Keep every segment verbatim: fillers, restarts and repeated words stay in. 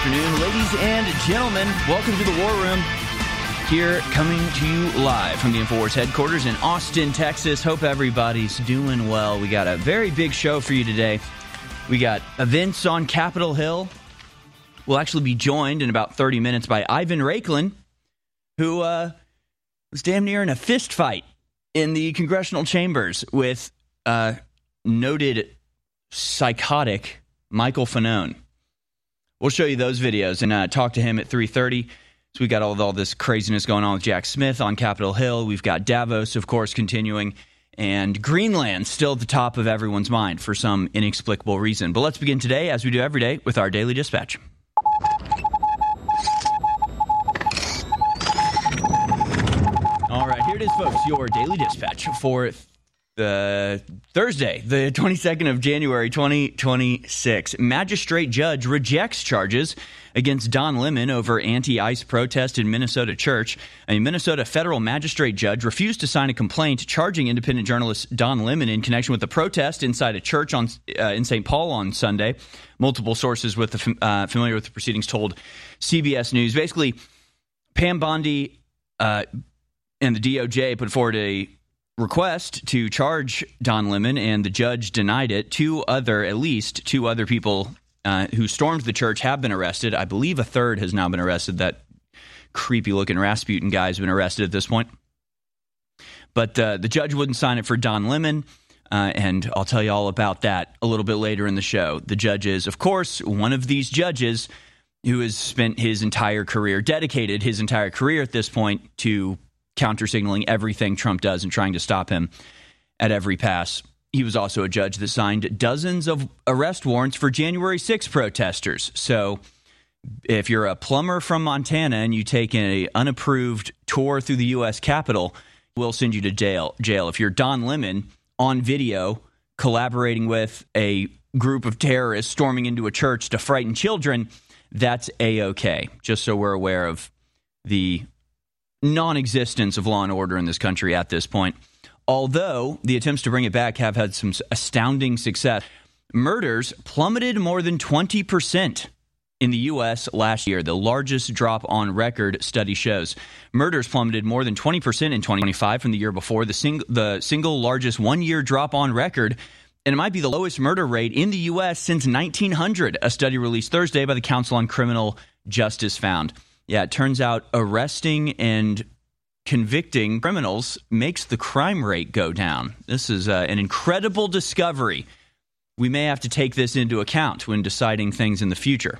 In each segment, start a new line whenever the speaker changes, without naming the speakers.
afternoon, ladies and gentlemen. Welcome to the War Room. Here, coming to you live from the InfoWars headquarters in Austin, Texas. Hope everybody's doing well. We got a very big show for you today. We got events on Capitol Hill. We'll actually be joined in about thirty minutes by Ivan Raiklin, who uh, was damn near in a fist fight in the congressional chambers with uh, noted psychotic Michael Fanone. We'll show you those videos and uh, talk to him at three thirty. So we got all, all this craziness going on with Jack Smith on Capitol Hill. We've got Davos, of course, continuing. And Greenland still at the top of everyone's mind for some inexplicable reason. But let's begin today, as we do every day, with our Daily Dispatch. All right, here it is, folks, your Daily Dispatch for the Thursday, the twenty-second of January, twenty twenty-six. Magistrate judge rejects charges against Don Lemon over anti-ICE protest in Minnesota church. A Minnesota federal magistrate judge refused to sign a complaint charging independent journalist Don Lemon in connection with the protest inside a church on uh, in Saint Paul on Sunday. Multiple sources with the, uh, familiar with the proceedings told C B S News. Basically, Pam Bondi uh, and the D O J put forward a request to charge Don Lemon, and the judge denied it. Two other, at least two other people uh, who stormed the church have been arrested. I believe a third has now been arrested. That creepy-looking Rasputin guy has been arrested at this point. But uh, the judge wouldn't sign it for Don Lemon, uh, and I'll tell you all about that a little bit later in the show. The judge is, of course, one of these judges who has spent his entire career, dedicated his entire career at this point to counter-signaling everything Trump does and trying to stop him at every pass. He was also a judge that signed dozens of arrest warrants for January sixth protesters. So if you're a plumber from Montana and you take an unapproved tour through the U S Capitol, we'll send you to jail. Jail. If you're Don Lemon on video collaborating with a group of terrorists storming into a church to frighten children, that's A-okay. Just so we're aware of the non-existence of law and order in this country at this point. Although the attempts to bring it back have had some astounding success. Murders plummeted more than twenty percent in the U S last year, the largest drop on record, study shows. Murders plummeted more than twenty percent in twenty twenty-five from the year before, the, sing- the single largest one-year drop on record, and it might be the lowest murder rate in the U S since nineteen hundred, a study released Thursday by the Council on Criminal Justice found. Yeah, it turns out arresting and convicting criminals makes the crime rate go down. This is uh, an incredible discovery. We may have to take this into account when deciding things in the future.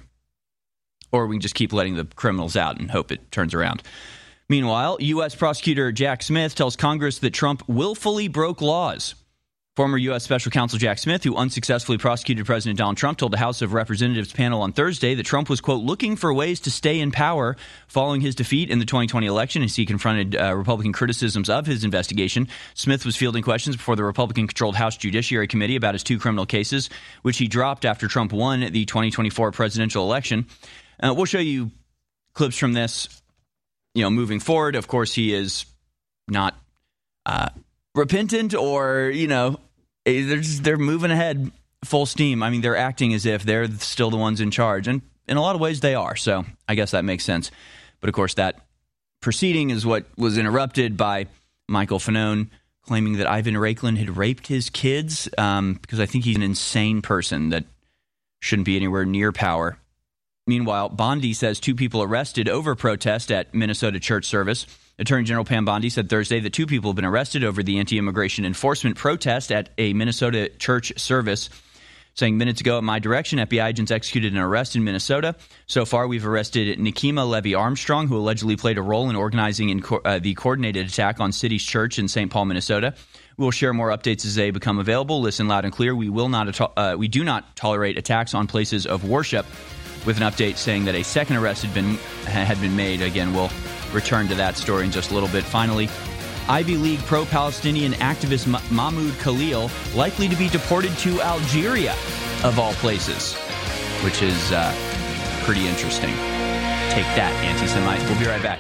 Or we can just keep letting the criminals out and hope it turns around. Meanwhile, U S Prosecutor Jack Smith tells Congress that Trump willfully broke laws. Former U S Special Counsel Jack Smith, who unsuccessfully prosecuted President Donald Trump, told the House of Representatives panel on Thursday that Trump was, quote, looking for ways to stay in power following his defeat in the twenty twenty election as he confronted uh, Republican criticisms of his investigation. Smith was fielding questions before the Republican-controlled House Judiciary Committee about his two criminal cases, which he dropped after Trump won the twenty twenty-four presidential election. Uh, we'll show you clips from this, you know, moving forward. Of course, he is not uh, repentant or, you know, They're just, they're moving ahead full steam. I mean, they're acting as if they're still the ones in charge. And in a lot of ways, they are. So I guess that makes sense. But, of course, that proceeding is what was interrupted by Michael Fanone claiming that Ivan Raiklin had raped his kids um, because I think he's an insane person that shouldn't be anywhere near power. Meanwhile, Bondi says two people arrested over protest at Minnesota church service. Attorney General Pam Bondi said Thursday that two people have been arrested over the anti-immigration enforcement protest at a Minnesota church service, saying minutes ago at my direction, F B I agents executed an arrest in Minnesota. So far, we've arrested Nikema Levy-Armstrong, who allegedly played a role in organizing in co- uh, the coordinated attack on City's Church in Saint Paul, Minnesota. We'll share more updates as they become available. Listen loud and clear. We will not ato- uh, we do not tolerate attacks on places of worship. With an update saying that a second arrest had been had been made. Again, we'll return to that story in just a little bit. Finally, Ivy League pro-Palestinian activist Mahmoud Khalil likely to be deported to Algeria, of all places, which is uh, pretty interesting. Take that, anti-Semites. We'll be right back.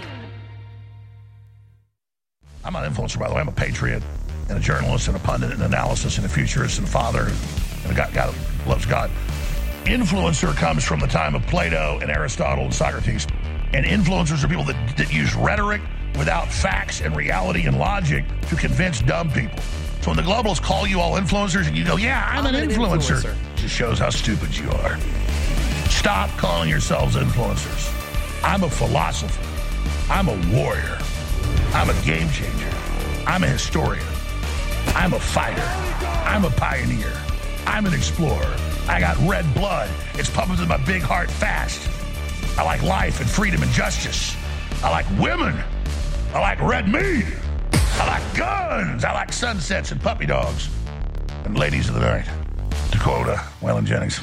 I'm not an influencer, by the way. I'm a patriot and a journalist and a pundit and an analysis and a futurist and a father and a guy, guy that loves God. Influencer comes from the time of Plato and Aristotle and Socrates. And influencers are people that, that use rhetoric without facts and reality and logic to convince dumb people. So when the globalists call you all influencers and you go, yeah, I'm, I'm an, an influencer, influencer, it just shows how stupid you are. Stop calling yourselves influencers. I'm a philosopher. I'm a warrior. I'm a game changer. I'm a historian. I'm a fighter. I'm a pioneer. I'm an explorer. I got red blood. It's pumping through my big heart fast. I like life and freedom and justice. I like women. I like red meat. I like guns. I like sunsets and puppy dogs. And ladies of the night. To quote uh, Waylon Jennings.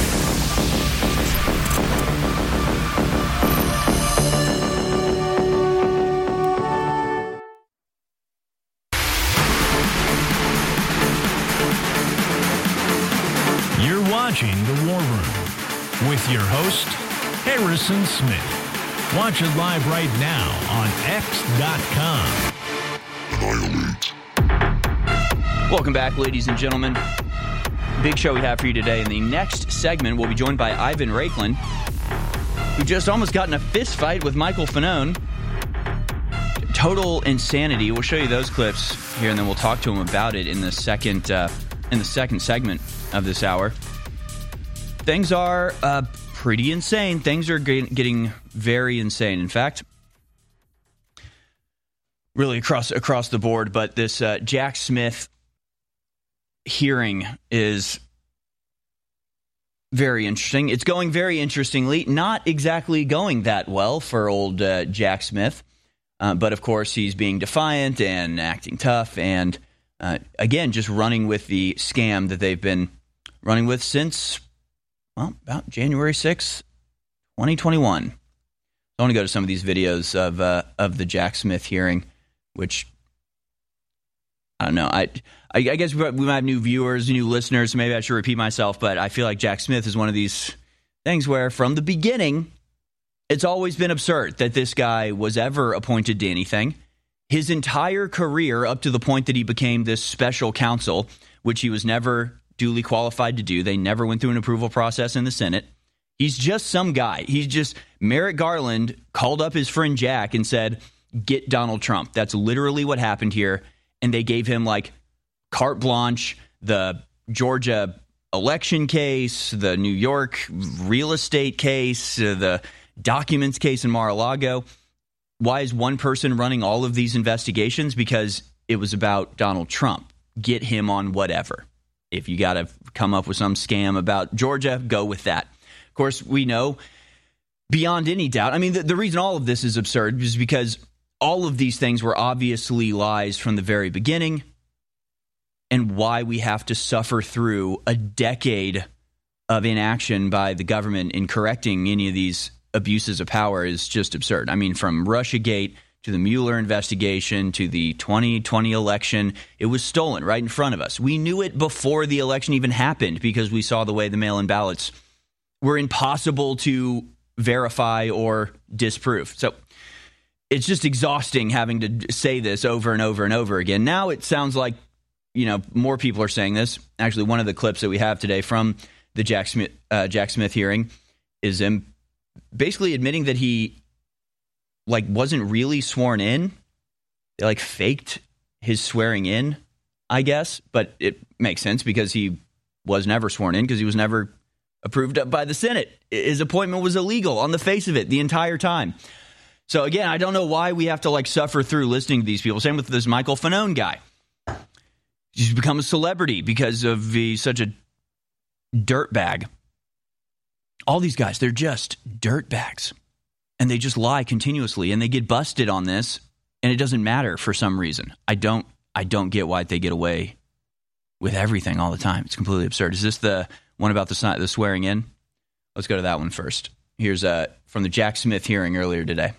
You're watching The War Room with your host, Harrison Smith. Watch it live right now on X dot com.
Welcome back, ladies and gentlemen. Big show we have for you today. In the next segment, we'll be joined by Ivan Raiklin, who just almost got in a fist fight with Michael Fanone. Total insanity. We'll show you those clips here, and then we'll talk to him about it in the second uh, in the second segment of this hour. Things are uh, pretty insane. Things are get- getting very insane. In fact, really across across the board. But this uh, Jack Smith hearing is very interesting. It's going very interestingly. Not exactly going that well for old uh, Jack Smith. Uh, but, of course, he's being defiant and acting tough and, uh, again, just running with the scam that they've been running with since, well, about January sixth, twenty twenty-one. I want to go to some of these videos of uh, of the Jack Smith hearing, which, I don't know, I I, I guess we might have new viewers, new listeners, so maybe I should repeat myself, but I feel like Jack Smith is one of these things where from the beginning, it's always been absurd that this guy was ever appointed to anything. His entire career, up to the point that he became this special counsel, which he was never duly qualified to do. They never went through an approval process in the Senate. He's just some guy. He's just, Merrick Garland called up his friend Jack and said, get Donald Trump. That's literally what happened here. And they gave him like carte blanche, the Georgia election case, the New York real estate case, uh, the documents case in Mar-a-Lago. Why is one person running all of these investigations? Because it was about Donald Trump. Get him on whatever. If you got to come up with some scam about Georgia, go with that. Of course, we know beyond any doubt. I mean, the, the reason all of this is absurd is because all of these things were obviously lies from the very beginning, and why we have to suffer through a decade of inaction by the government in correcting any of these abuses of power is just absurd. I mean, from Russiagate to the Mueller investigation to the twenty twenty election, it was stolen right in front of us. We knew it before the election even happened because we saw the way the mail-in ballots were impossible to verify or disprove. So it's just exhausting having to say this over and over and over again. Now it sounds like, you know, more people are saying this. Actually, one of the clips that we have today from the Jack Smith, uh, Jack Smith hearing is him basically admitting that he like wasn't really sworn in. They like faked his swearing in, I guess, but it makes sense because he was never sworn in because he was never approved up by the Senate. His appointment was illegal on the face of it the entire time. So again, I don't know why we have to like suffer through listening to these people. Same with this Michael Fanone guy. He's become a celebrity because of he's such a dirtbag. All these guys, they're just dirtbags. And they just lie continuously, and they get busted on this, and it doesn't matter for some reason. I don't I don't get why they get away with everything all the time. It's completely absurd. Is this the one about the, the swearing in? Let's go to that one first. Here's uh, from the Jack Smith hearing earlier today.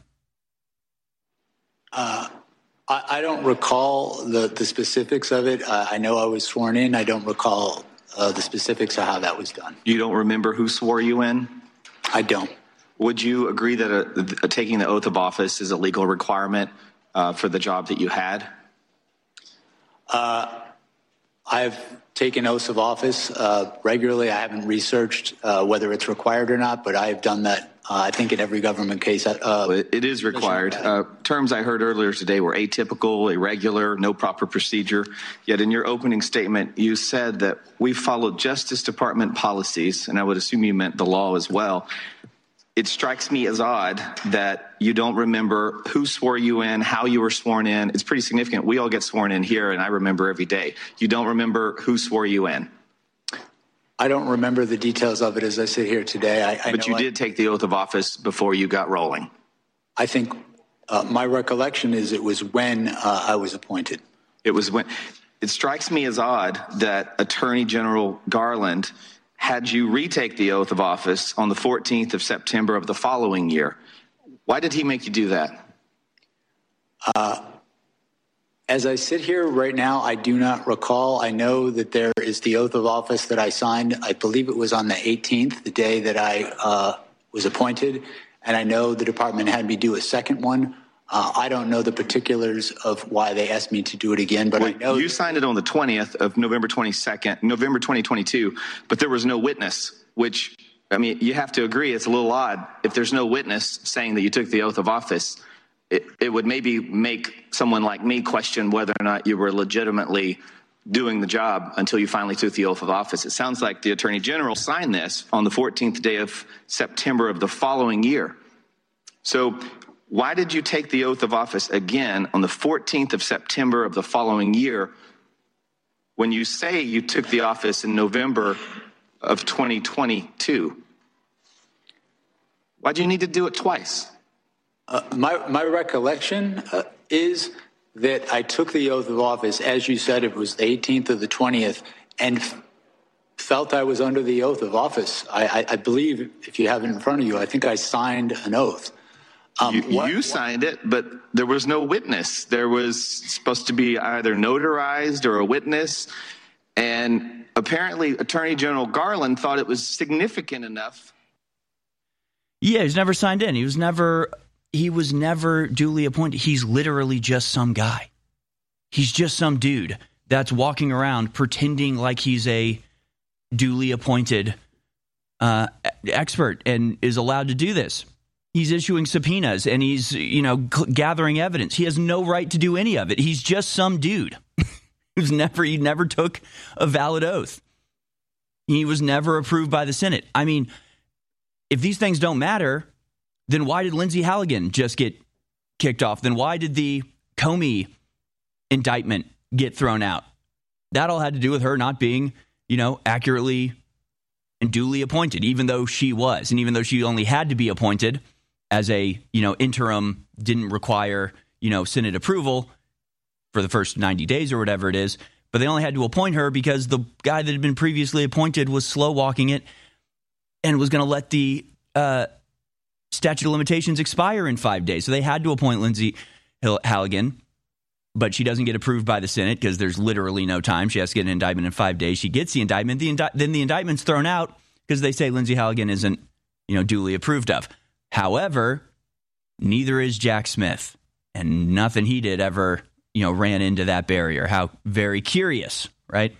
Uh, I, I don't recall the, the specifics of it. Uh, I know I was sworn in. I don't recall uh, the specifics of how that was done.
You don't remember who swore you in?
I don't.
Would you agree that a, a, taking the oath of office is a legal requirement uh, for the job that you had?
Uh, I've taken oaths of office uh, regularly. I haven't researched uh, whether it's required or not, but I've done that, uh, I think, in every government case. Uh,
well, it is required. Uh, terms I heard earlier today were atypical, irregular, no proper procedure. Yet in your opening statement, you said that we followed Justice Department policies, and I would assume you meant the law as well. It strikes me as odd that you don't remember who swore you in, how you were sworn in. It's pretty significant. We all get sworn in here, and I remember every day. You don't remember who swore you in.
I don't remember the details of it as I sit here today. I, I
but you
I,
did take the oath of office before you got rolling.
I think uh, my recollection is it was when uh, I was appointed.
It was when. It strikes me as odd that Attorney General Garland had you retake the oath of office on the fourteenth of September of the following year. Why did he make you do that?
Uh, as I sit here right now, I do not recall. I know that there is the oath of office that I signed. I believe it was on the eighteenth, the day that I uh, was appointed. And I know the department had me do a second one. Uh, I don't know the particulars of why they asked me to do it again, but
well,
I know
you signed it on the twentieth of November twenty-second, November twenty twenty-two, but there was no witness, which, I mean, you have to agree it's a little odd. If there's no witness saying that you took the oath of office, it, it would maybe make someone like me question whether or not you were legitimately doing the job until you finally took the oath of office. It sounds like the Attorney General signed this on the fourteenth day of September of the following year. So why did you take the oath of office again on the fourteenth of September of the following year when you say you took the office in November of twenty twenty-two? Why do you need to do it twice?
Uh, my, my recollection uh, is that I took the oath of office, as you said, it was the eighteenth or the twentieth, and f- felt I was under the oath of office. I, I, I believe, if you have it in front of you, I think I signed an oath.
Um, you, what, you signed it, but there was no witness. There was supposed to be either notarized or a witness. And apparently Attorney General Garland thought it was significant enough.
Yeah, he's never signed in. He was never he was never duly appointed. He's literally just some guy. He's just some dude that's walking around pretending like he's a duly appointed uh, expert and is allowed to do this. He's issuing subpoenas and he's, you know, g- gathering evidence. He has no right to do any of it. He's just some dude who's never, he never took a valid oath. He was never approved by the Senate. I mean, if these things don't matter, then why did Lindsey Halligan just get kicked off? Then why did the Comey indictment get thrown out? That all had to do with her not being, you know, accurately and duly appointed, even though she was. And even though she only had to be appointed as a, you know, interim, didn't require, you know, Senate approval for the first ninety days or whatever it is. But they only had to appoint her because the guy that had been previously appointed was slow walking it and was going to let the uh, statute of limitations expire in five days. So they had to appoint Lindsey Halligan, but she doesn't get approved by the Senate because there's literally no time. She has to get an indictment in five days. She gets the indictment. The indi- then the indictment's thrown out because they say Lindsey Halligan isn't, you know, duly approved of. However, neither is Jack Smith, and nothing he did ever, you know, ran into that barrier. How very curious, right?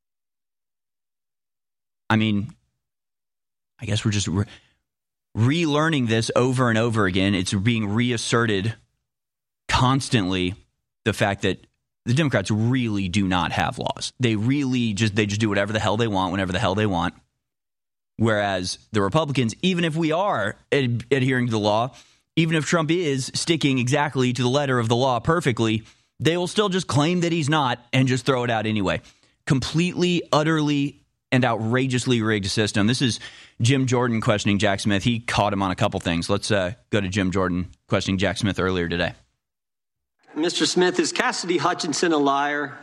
I mean, I guess we're just re- relearning this over and over again. It's being reasserted constantly, the fact that the Democrats really do not have laws. They really just, they just do whatever the hell they want, whenever the hell they want. Whereas the Republicans, even if we are ad- adhering to the law, even if Trump is sticking exactly to the letter of the law perfectly, they will still just claim that he's not and just throw it out anyway. Completely, utterly, and outrageously rigged system. This is Jim Jordan questioning Jack Smith. He caught him on a couple things. Let's uh, go to Jim Jordan questioning Jack Smith earlier today.
Mister Smith, is Cassidy Hutchinson a liar?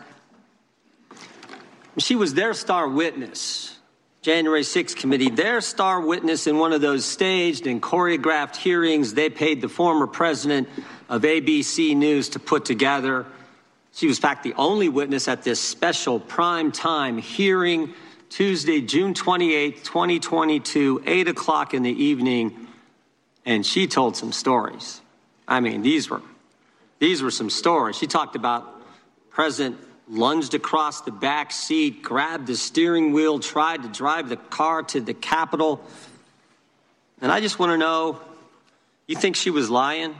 She was their star witness. January sixth committee, their star witness in one of those staged and choreographed hearings they paid the former president of A B C News to put together. She was, in fact, the only witness at this special prime time hearing Tuesday, June twenty-eighth, twenty twenty-two, eight o'clock in the evening, and she told some stories. I mean, these were, these were some stories. She talked about President lunged across the back seat, grabbed the steering wheel, tried to drive the car to the Capitol. And I just want to know, you think she was lying?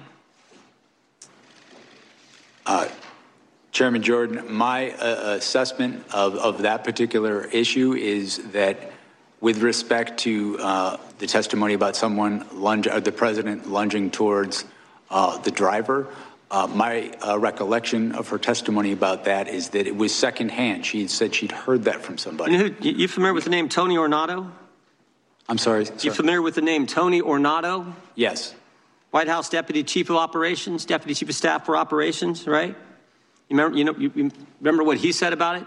Uh, Chairman Jordan, my uh, assessment of, of that particular issue is that with respect to uh, the testimony about someone lunge, or the president lunging towards uh, the driver, uh, my uh, recollection of her testimony about that is that it was secondhand. She said she'd heard that from somebody.
You, know, you familiar with the name Tony Ornato?
I'm sorry, sir?
You familiar with the name Tony Ornato?
Yes.
White House Deputy Chief of Operations, Deputy Chief of Staff for Operations, right? You remember, you know, you, you remember what he said about it?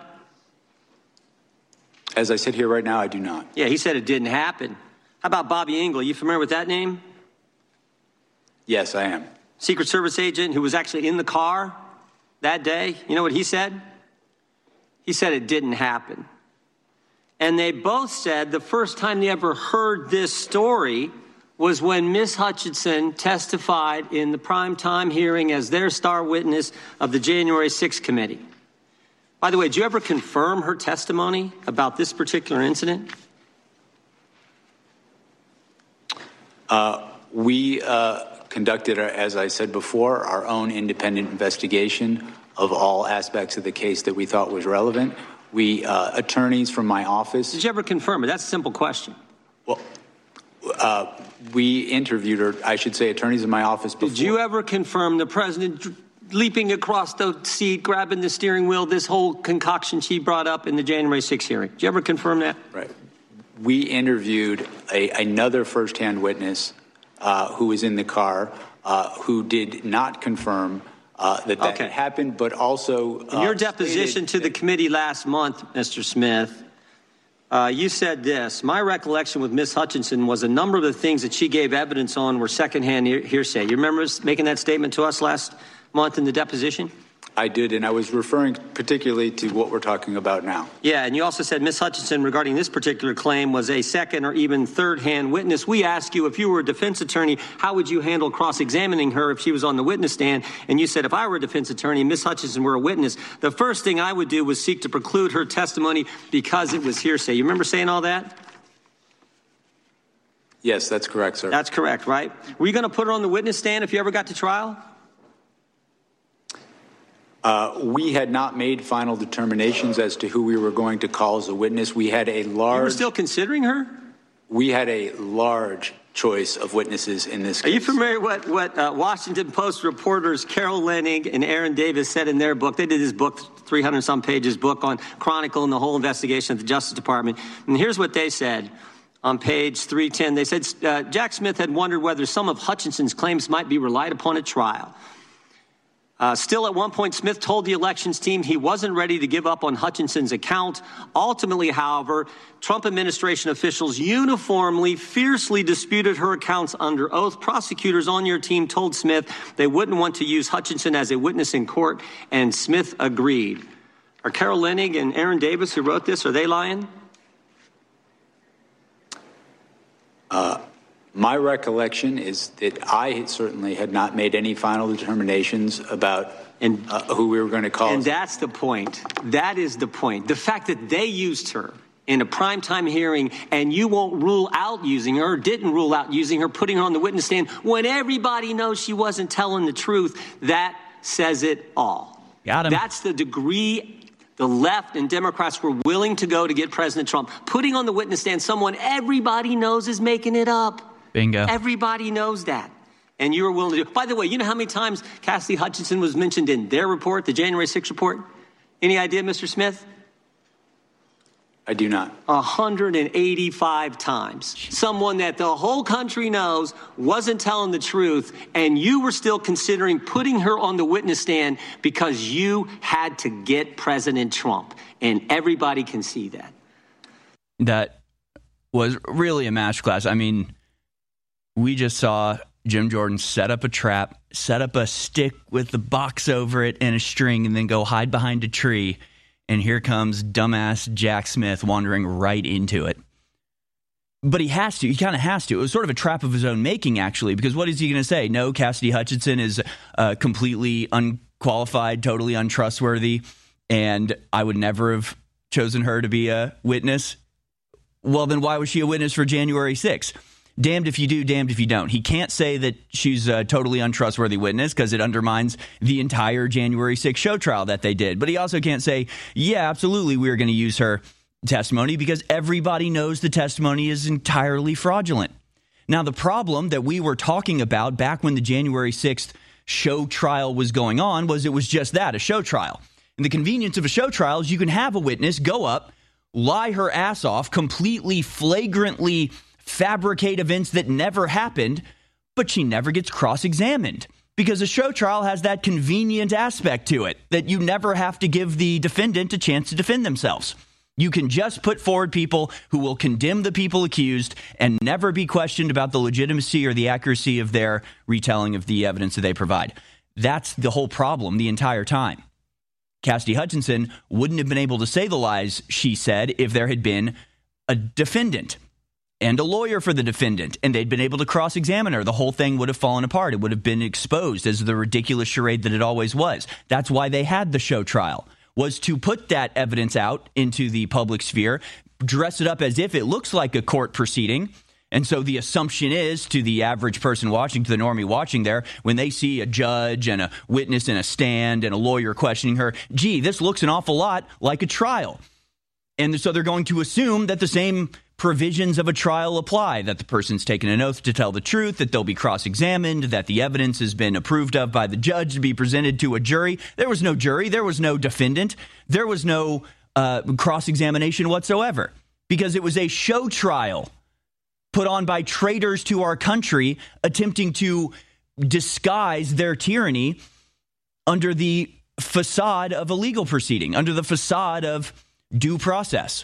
As I sit here right now, I do not.
Yeah, he said it didn't happen. How about Bobby Engel? You familiar with that name?
Yes, I am.
Secret Service agent who was actually in the car that day. You know what he said? He said it didn't happen. And they both said the first time they ever heard this story was when Miss Hutchinson testified in the primetime hearing as their star witness of the January sixth committee. By the way, did you ever confirm her testimony about this particular incident?
Uh, we uh, conducted, as I said before, our own independent investigation of all aspects of the case that we thought was relevant. We, uh, attorneys from my office.
Did you ever confirm it? That's a simple question.
Well, uh, we interviewed her, I should say, attorneys in my office before.
Did you ever confirm the president leaping across the seat, grabbing the steering wheel, this whole concoction she brought up in the January sixth hearing? Did you ever confirm that?
Right. We interviewed a, another firsthand witness uh, who was in the car uh, who did not confirm uh, that that
okay.
had happened, but also uh,
in your deposition to the committee last month, Mister Smith, uh, you said this: my recollection with Miss Hutchinson was a number of the things that she gave evidence on were secondhand hearsay. You remember making that statement to us last month in the deposition?
I did, and I was referring particularly to what we're talking about now.
Yeah, and you also said Miss Hutchinson, regarding this particular claim, was a second or even third-hand witness. We asked you, if you were a defense attorney, how would you handle cross-examining her if she was on the witness stand? And you said, if I were a defense attorney and Miss Hutchinson were a witness, the first thing I would do was seek to preclude her testimony because it was hearsay. You remember saying all that?
Yes, that's correct, sir.
That's correct, right? Were you going to put her on the witness stand if you ever got to trial?
Uh, we had not made final determinations as to who we were going to call as a witness. We had a large...
You were still considering her?
We had a large choice of witnesses in this case.
Are you familiar with what uh, Washington Post reporters Carol Leonnig and Aaron Davis said in their book? They did this book, three hundred some pages book on Chronicle and the whole investigation of the Justice Department. And here's what they said on page three ten. They said uh, Jack Smith had wondered whether some of Hutchinson's claims might be relied upon at trial. Uh, still, at one point, Smith told the elections team he wasn't ready to give up on Hutchinson's account. Ultimately, however, Trump administration officials uniformly, fiercely disputed her accounts under oath. Prosecutors on your team told Smith they wouldn't want to use Hutchinson as a witness in court, and Smith agreed. Are Carol Leonnig and Aaron Davis, who wrote this, are they lying?
Uh, my recollection is that I certainly had not made any final determinations about
and,
uh, who we were going to call.
And that's the point. That is the point. The fact that they used her in a primetime hearing and you won't rule out using her, or didn't rule out using her, putting her on the witness stand when everybody knows she wasn't telling the truth, that says it all.
Got him.
That's the degree the left and Democrats were willing to go to get President Trump. Putting on the witness stand someone everybody knows is making it up.
Bingo.
Everybody knows that. And you were willing to do it. By the way, you know how many times Cassidy Hutchinson was mentioned in their report, the January sixth report? Any idea, Mister Smith?
I do not.
one hundred eighty-five times. Someone that the whole country knows wasn't telling the truth, and you were still considering putting her on the witness stand because you had to get President Trump. And everybody can see that.
That was really a match class. I mean, we just saw Jim Jordan set up a trap, set up a stick with the box over it and a string, and then go hide behind a tree. And here comes dumbass Jack Smith wandering right into it. But he has to. He kind of has to. It was sort of a trap of his own making, actually, because what is he going to say? No, Cassidy Hutchinson is uh, completely unqualified, totally untrustworthy. and I would never have chosen her to be a witness. Well, then why was she a witness for January sixth? Damned if you do, damned if you don't. He can't say that she's a totally untrustworthy witness because it undermines the entire January sixth show trial that they did. But he also can't say, yeah, absolutely, we're going to use her testimony, because everybody knows the testimony is entirely fraudulent. Now, the problem that we were talking about back when the January sixth show trial was going on was it was just that, a show trial. And the convenience of a show trial is you can have a witness go up, lie her ass off, completely flagrantly fabricate events that never happened, but she never gets cross-examined, because a show trial has that convenient aspect to it that you never have to give the defendant a chance to defend themselves. You can just put forward people who will condemn the people accused and never be questioned about the legitimacy or the accuracy of their retelling of the evidence that they provide. That's the whole problem the entire time. Cassidy Hutchinson wouldn't have been able to say the lies she said if there had been a defendant and a lawyer for the defendant, and they'd been able to cross-examine her. The whole thing would have fallen apart. It would have been exposed as the ridiculous charade that it always was. That's why they had the show trial, was to put that evidence out into the public sphere, dress it up as if it looks like a court proceeding. And so the assumption is, to the average person watching, to the normie watching there, when they see a judge and a witness in a stand and a lawyer questioning her, gee, this looks an awful lot like a trial. And so they're going to assume that the same provisions of a trial apply, that the person's taken an oath to tell the truth, that they'll be cross-examined, that the evidence has been approved of by the judge to be presented to a jury. There was no jury. There was no defendant. There was no uh, cross-examination whatsoever, because it was a show trial put on by traitors to our country attempting to disguise their tyranny under the facade of a legal proceeding, under the facade of due process.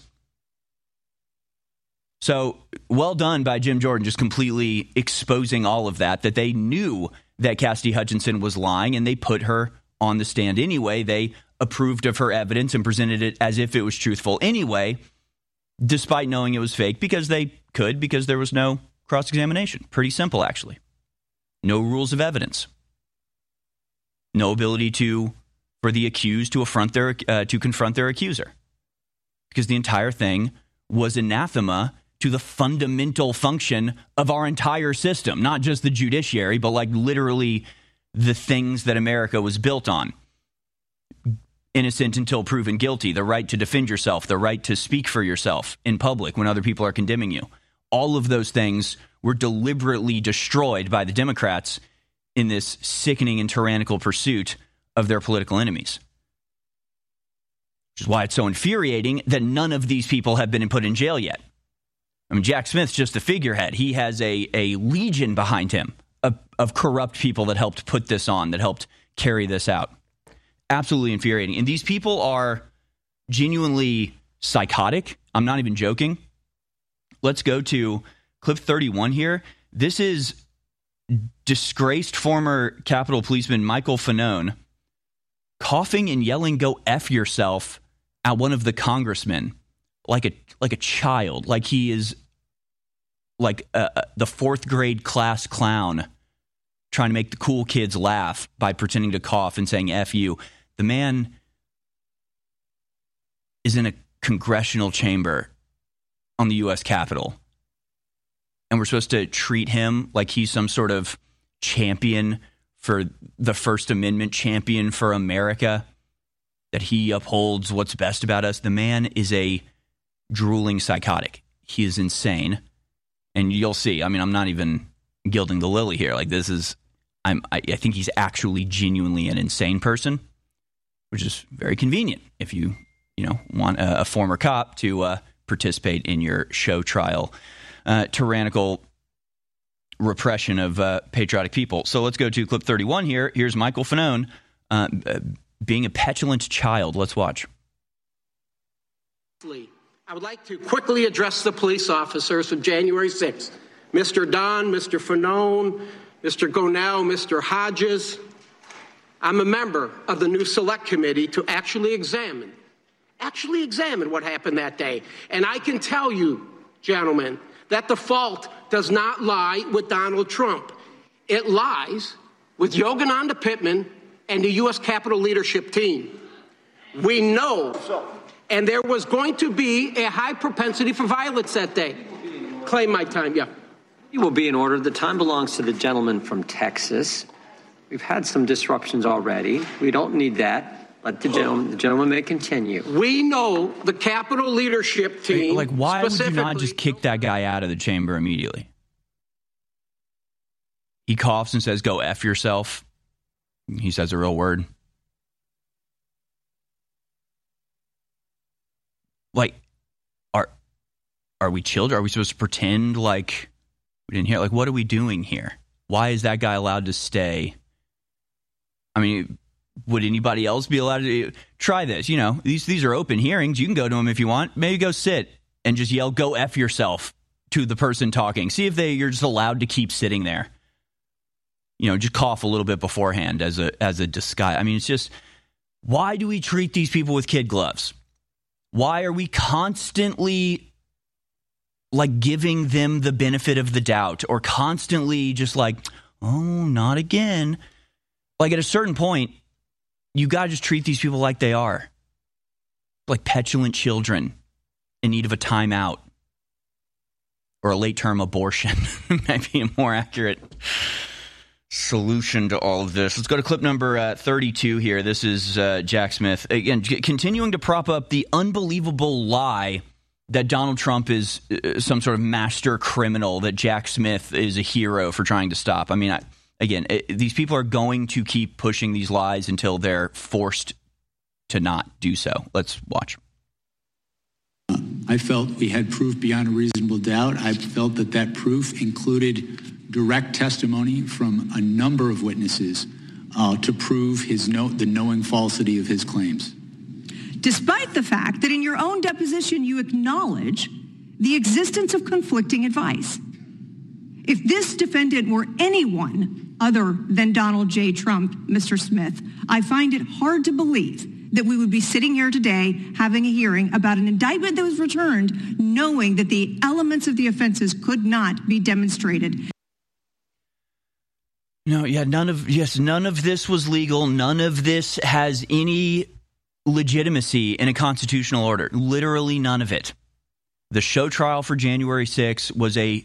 So well done by Jim Jordan, just completely exposing all of that, that they knew that Cassidy Hutchinson was lying and they put her on the stand anyway. They approved of her evidence and presented it as if it was truthful anyway, despite knowing it was fake, because they could, because there was no cross-examination. Pretty simple, actually. No rules of evidence. No ability to, for the accused to affront their, uh, to confront their accuser. Because the entire thing was anathema to the fundamental function of our entire system, not just the judiciary, but like literally the things that America was built on. Innocent until proven guilty, the right to defend yourself, the right to speak for yourself in public when other people are condemning you. All of those things were deliberately destroyed by the Democrats in this sickening and tyrannical pursuit of their political enemies. Which is why it's so infuriating that none of these people have been put in jail yet. I mean, Jack Smith's just a figurehead. He has a, a legion behind him of, of corrupt people that helped put this on, that helped carry this out. Absolutely infuriating. And these people are genuinely psychotic. I'm not even joking. Let's go to clip thirty-one here. This is disgraced former Capitol Policeman Michael Fanone coughing and yelling, "Go F yourself," at one of the congressmen like a like a child, like he is like uh, the fourth grade class clown trying to make the cool kids laugh by pretending to cough and saying F you. The man is in a congressional chamber on the U S Capitol, and we're supposed to treat him like he's some sort of champion for the First Amendment, champion for America, that he upholds what's best about us. The man is a drooling psychotic. He is insane. And you'll see, I mean, I'm not even gilding the lily here. Like, this is, I'm, I, I think he's actually genuinely an insane person, which is very convenient if you, you know, want a, a former cop to uh, participate in your show trial, uh, tyrannical repression of uh, patriotic people. So let's go to clip thirty-one here. Here's Michael Fanone uh, being a petulant child. Let's watch.
I would like to quickly address the police officers of January sixth. Mister Don, Mister Fanone, Mister Gonell, Mister Hodges. I'm a member of the new select committee to actually examine, actually examine what happened that day. And I can tell you, gentlemen, that the fault does not lie with Donald Trump. It lies with Yogananda Pittman and the U S Capitol leadership team. We know. And there was going to be a high propensity for violence that day. Claim my time, yeah.
You will be in order. The time belongs to the gentleman from Texas. We've had some disruptions already. We don't need that. Let the gentleman, the gentleman may continue.
We know the Capitol leadership team.
Like, why would you not just kick that guy out of the chamber immediately? He coughs and says, "Go F yourself." He says a real word. Like, are are we children? Are we supposed to pretend like we didn't hear? Like, what are we doing here? Why is that guy allowed to stay? I mean, would anybody else be allowed to try this? You know, these these are open hearings. You can go to them if you want. Maybe go sit and just yell, "Go F yourself" to the person talking. See if they you're just allowed to keep sitting there. You know, just cough a little bit beforehand as a as a disguise. I mean, it's just, why do we treat these people with kid gloves? Why are we constantly like giving them the benefit of the doubt, or constantly just like, oh, not again? Like, at a certain point, you got to just treat these people like they are, like petulant children in need of a timeout or a late-term abortion. Might be a more accurate solution to all of this. Let's go to clip number uh, thirty-two here. This is uh, Jack Smith. Again, c- continuing to prop up the unbelievable lie that Donald Trump is uh, some sort of master criminal, that Jack Smith is a hero for trying to stop. I mean, I, again, it, these people are going to keep pushing these lies until they're forced to not do so. Let's watch.
I felt we had proof beyond a reasonable doubt. I felt that that proof included direct testimony from a number of witnesses uh, to prove his no, the knowing falsity of his claims.
Despite the fact that in your own deposition you acknowledge the existence of conflicting advice. If this defendant were anyone other than Donald J. Trump, Mister Smith, I find it hard to believe that we would be sitting here today having a hearing about an indictment that was returned knowing that the elements of the offenses could not be demonstrated.
No, yeah, none of, yes, none of this was legal. None of this has any legitimacy in a constitutional order. Literally none of it. The show trial for January sixth was a,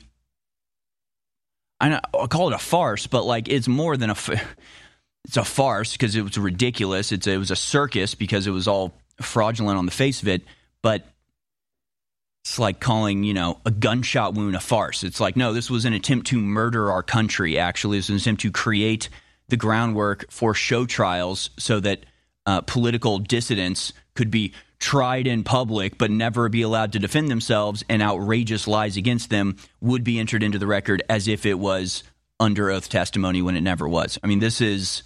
I know, I'll call it a farce, but like, it's more than a, it's a farce because it was ridiculous. It's it was a circus because it was all fraudulent on the face of it. But it's like calling, you know, a gunshot wound a farce. It's like, no, this was an attempt to murder our country, actually. It was an attempt to create the groundwork for show trials so that uh, political dissidents could be tried in public but never be allowed to defend themselves, and outrageous lies against them would be entered into the record as if it was under oath testimony when it never was. I mean, this is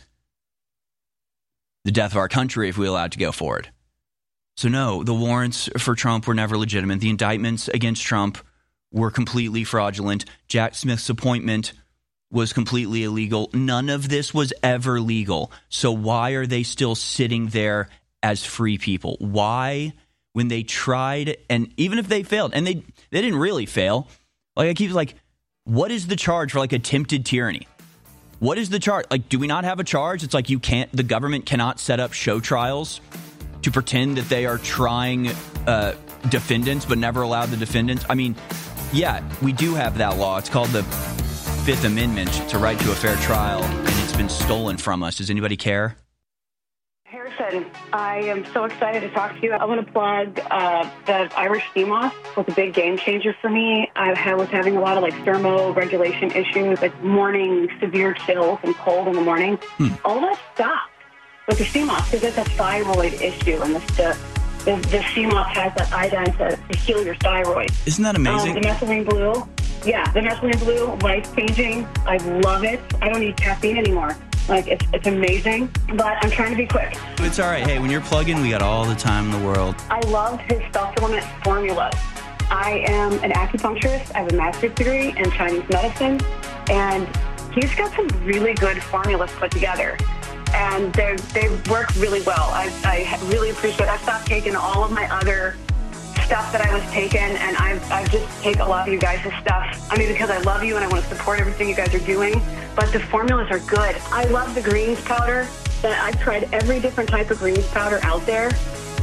the death of our country if we allow it to go forward. So no, the warrants for Trump were never legitimate. The indictments against Trump were completely fraudulent. Jack Smith's appointment was completely illegal. None of this was ever legal. So why are they still sitting there as free people? Why, when they tried, and even if they failed, and they they didn't really fail, like I keep like, what is the charge for like attempted tyranny? What is the charge? Like, do we not have a charge? It's like you can't, the government cannot set up show trials to pretend that they are trying uh, defendants but never allow the defendants. I mean, yeah, we do have that law. It's called the Fifth Amendment. It's a right to a fair trial, and it's been stolen from us. Does anybody care?
Harrison, I am so excited to talk to you. I want to plug uh, the Irish sea moth was a big game changer for me. I was having a lot of like thermoregulation issues, like morning severe chills and cold in the morning. Hmm. All that stopped with the sea moth because it's a thyroid issue, and the the, the sea moth has that iodine to, to heal your thyroid.
Isn't that amazing?
Um, the methylene blue, yeah, the methylene blue, life changing. I love it. I don't need caffeine anymore. Like, it's it's amazing, but I'm trying to be quick.
It's all right. Hey, when you're plugging, we got all the time in the world.
I loved his supplement formulas. I am an acupuncturist. I have a master's degree in Chinese medicine, and he's got some really good formulas put together, and they they work really well. I, I really appreciate it. I stopped taking all of my other stuff that I was taking, and I I just take a lot of you guys' stuff. I mean, because I love you and I want to support everything you guys are doing, but the formulas are good. I love the greens powder. I've tried every different type of greens powder out there,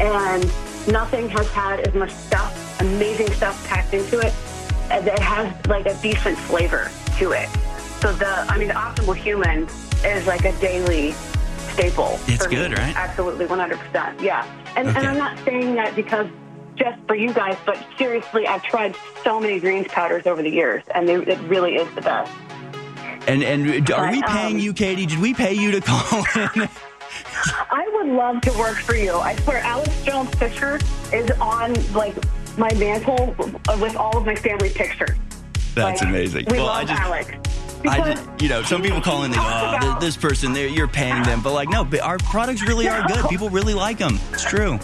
and nothing has had as much stuff, amazing stuff packed into it, that has like a decent flavor to it. So the, I mean, the Optimal Human is like a daily staple.
It's
for
good,
me.
right?
Absolutely, one hundred percent. Yeah. And,
Okay.
and I'm not saying that because just for you guys, but seriously, I've tried so many greens powders over the years, and they, it really is the best.
And and are
But,
we paying
um,
you, Katie? Did we pay you to call in?
I would love to work for you. I swear, Alex Jones' picture is on like my mantle with all of my family pictures.
That's
Like,
amazing.
We
Well,
love
I just,
Alex.
I
Because
just, you know, some people call in, they go,
talk
oh, th-
about-
this person, they're- you're paying them. But like, no, but our products really are good. People really like them. It's true.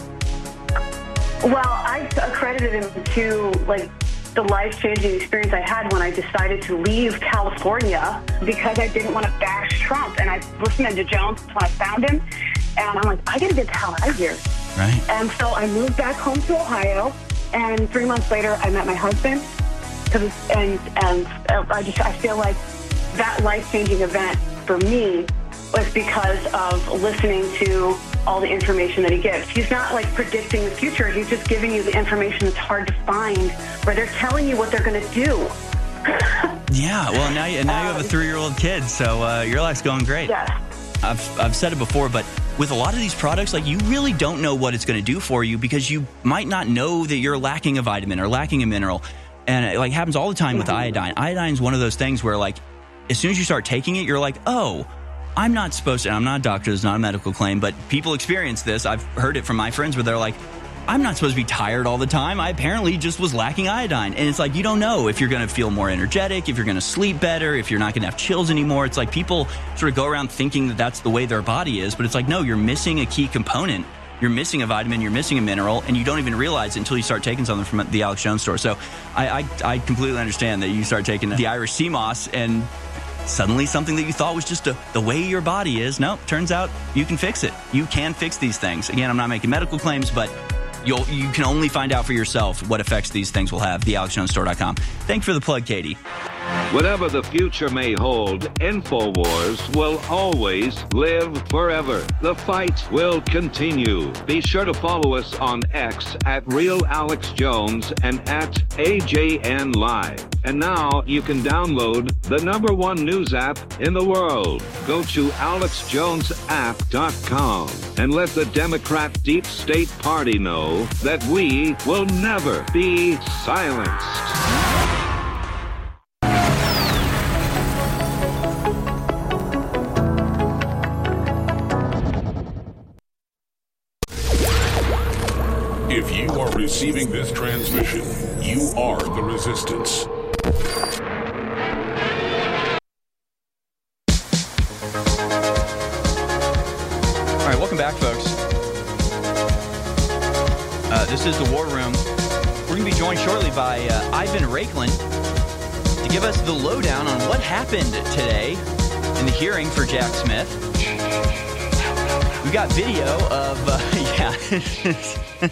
Well, I accredited him to like the life-changing experience I had when I decided to leave California because I didn't want to bash Trump. And I listened to Jones when I found him, and I'm like, I got to get the hell out of here.
Right.
And so I moved back home to Ohio, and three months later, I met my husband. Cause, and and I just I feel like that life-changing event for me was because of listening to all the information that he gives. He's not like predicting the future. He's just giving you the information that's hard to find, where they're telling you what they're going to do.
Yeah. Well, now you, now you have a three-year-old kid, so uh, your life's going great.
Yes.
I've I've said it before, but with a lot of these products, like you really don't know what it's going to do for you because you might not know that you're lacking a vitamin or lacking a mineral. And it like happens all the time with iodine. Iodine is one of those things where like as soon as you start taking it, you're like, oh, I'm not supposed to. And I'm not a doctor. It's not a medical claim, but people experience this. I've heard it from my friends where they're like, I'm not supposed to be tired all the time. I apparently just was lacking iodine. And it's like, you don't know if you're going to feel more energetic, if you're going to sleep better, if you're not going to have chills anymore. It's like people sort of go around thinking that that's the way their body is. But it's like, no, you're missing a key component. You're missing a vitamin, you're missing a mineral, and you don't even realize it until you start taking something from the Alex Jones store. So I, I, I completely understand that you start taking the Irish sea moss and suddenly something that you thought was just a, the way your body is, no, turns out you can fix it. You can fix these things. Again, I'm not making medical claims, but you'll, you can only find out for yourself what effects these things will have. the alex jones store dot com. Thanks for the plug, Katie.
Whatever the future may hold, InfoWars will always live forever. The fight will continue. Be sure to follow us on X at Real Alex Jones and at A J N Live. And now you can download the number one news app in the world. Go to alex jones app dot com and let the Democrat Deep State Party know that we will never be silenced.
If you are receiving this transmission, you are the resistance.
All right, welcome back, folks. Uh, this is the War Room. We're going to be joined shortly by uh, Ivan Raiklin to give us the lowdown on what happened today in the hearing for Jack Smith. We got video of, uh, yeah.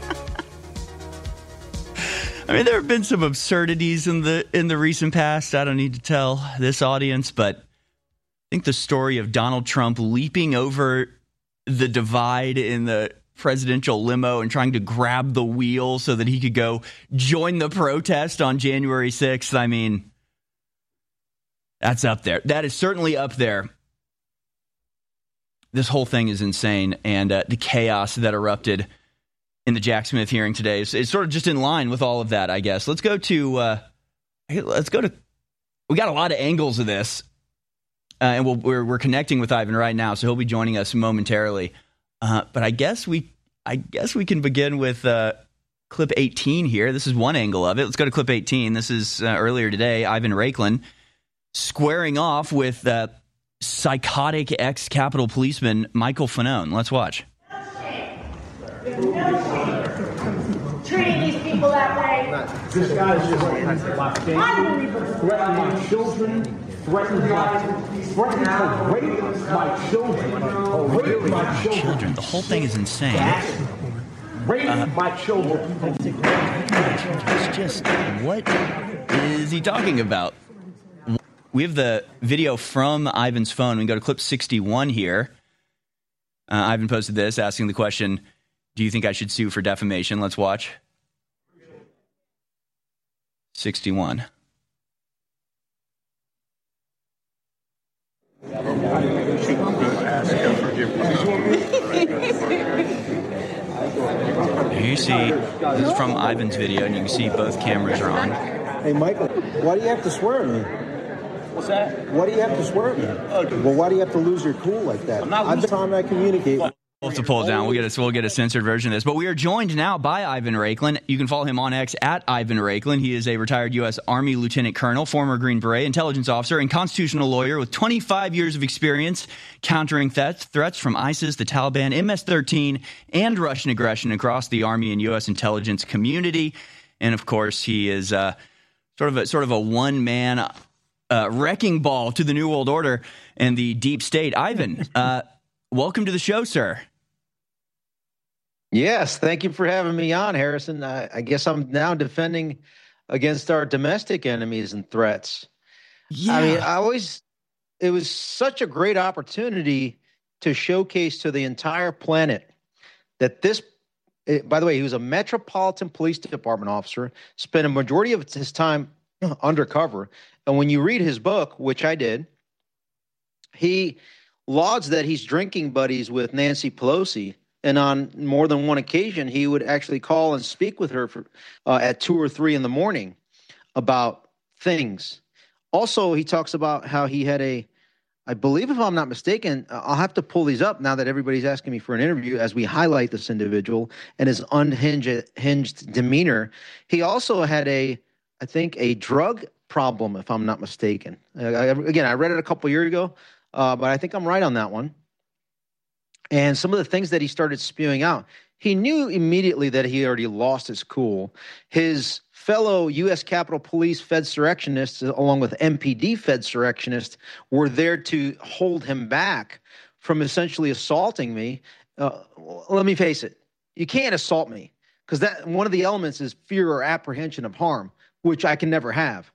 I mean, there have been some absurdities in the in the recent past. I don't need to tell this audience, but I think the story of Donald Trump leaping over the divide in the presidential limo and trying to grab the wheel so that he could go join the protest on January sixth. I mean, that's up there. That is certainly up there. This whole thing is insane, and uh, the chaos that erupted in the Jack Smith hearing today is, is sort of just in line with all of that, I guess. Let's go to, uh, let's go to, we got a lot of angles of this, uh, and we'll, we're, we're connecting with Ivan right now, so he'll be joining us momentarily. Uh, but I guess we, I guess we can begin with uh, clip eighteen here. This is one angle of it. Let's go to clip eighteen. This is uh, earlier today, Ivan Raiklin squaring off with uh, psychotic ex-Capitol policeman Michael Fanone. Let's watch.
Treating these people that way.
This guy is just unbelievable. Threatening my children, threatening my, threatening to rape my children, rape my children.
The whole thing is insane.
Rape
uh,
my children.
It's just, what is he talking about? We have the video from Ivan's phone. We can go to clip sixty-one here. Uh, Ivan posted this, asking the question, Do you think I should sue for defamation? Let's watch. sixty-one. Here you see, this is from Ivan's video, and you can see both cameras are on.
Hey, Michael, why do you have to swear at me?
What's that?
Why do you have to swear at me?
Okay.
Well, why do you have to lose your cool like that?
I'm not
I've been trying to communicate.
We'll have to pull it down. We'll get a, we'll get a censored version of this. But we are joined now by Ivan Raiklin. You can follow him on X at Ivan Raiklin. He is a retired U S. Army Lieutenant Colonel, former Green Beret, intelligence officer, and constitutional lawyer with twenty-five years of experience countering th- threats from ISIS, the Taliban, M S thirteen, and Russian aggression across the Army and U S intelligence community. And, of course, he is uh, sort of a, sort of a one-man uh, wrecking ball to the New World Order and the deep state. Ivan, uh, welcome to the show, sir.
Yes, thank you for having me on, Harrison. I, I guess I'm now defending against our domestic enemies and threats. Yeah. I mean, I always, it was such a great opportunity to showcase to the entire planet that this, it, by the way, he was a Metropolitan Police Department officer, spent a majority of his time undercover. And when you read his book, which I did, he lauds that he's drinking buddies with Nancy Pelosi. And on more than one occasion, he would actually call and speak with her for, uh, at two or three in the morning about things. Also, he talks about how he had a, I believe if I'm not mistaken, I'll have to pull these up now that everybody's asking me for an interview as we highlight this individual and his unhinged hinged demeanor. He also had a, I think, a drug problem, if I'm not mistaken. Uh, I, again, I read it a couple years ago, uh, but I think I'm right on that one. And some of the things that he started spewing out, he knew immediately that he already lost his cool. His fellow U S. Capitol Police Fedsurrectionists, along with M P D Fedsurrectionists, were there to hold him back from essentially assaulting me. Uh, let me face it, you can't assault me because that one of the elements is fear or apprehension of harm, which I can never have.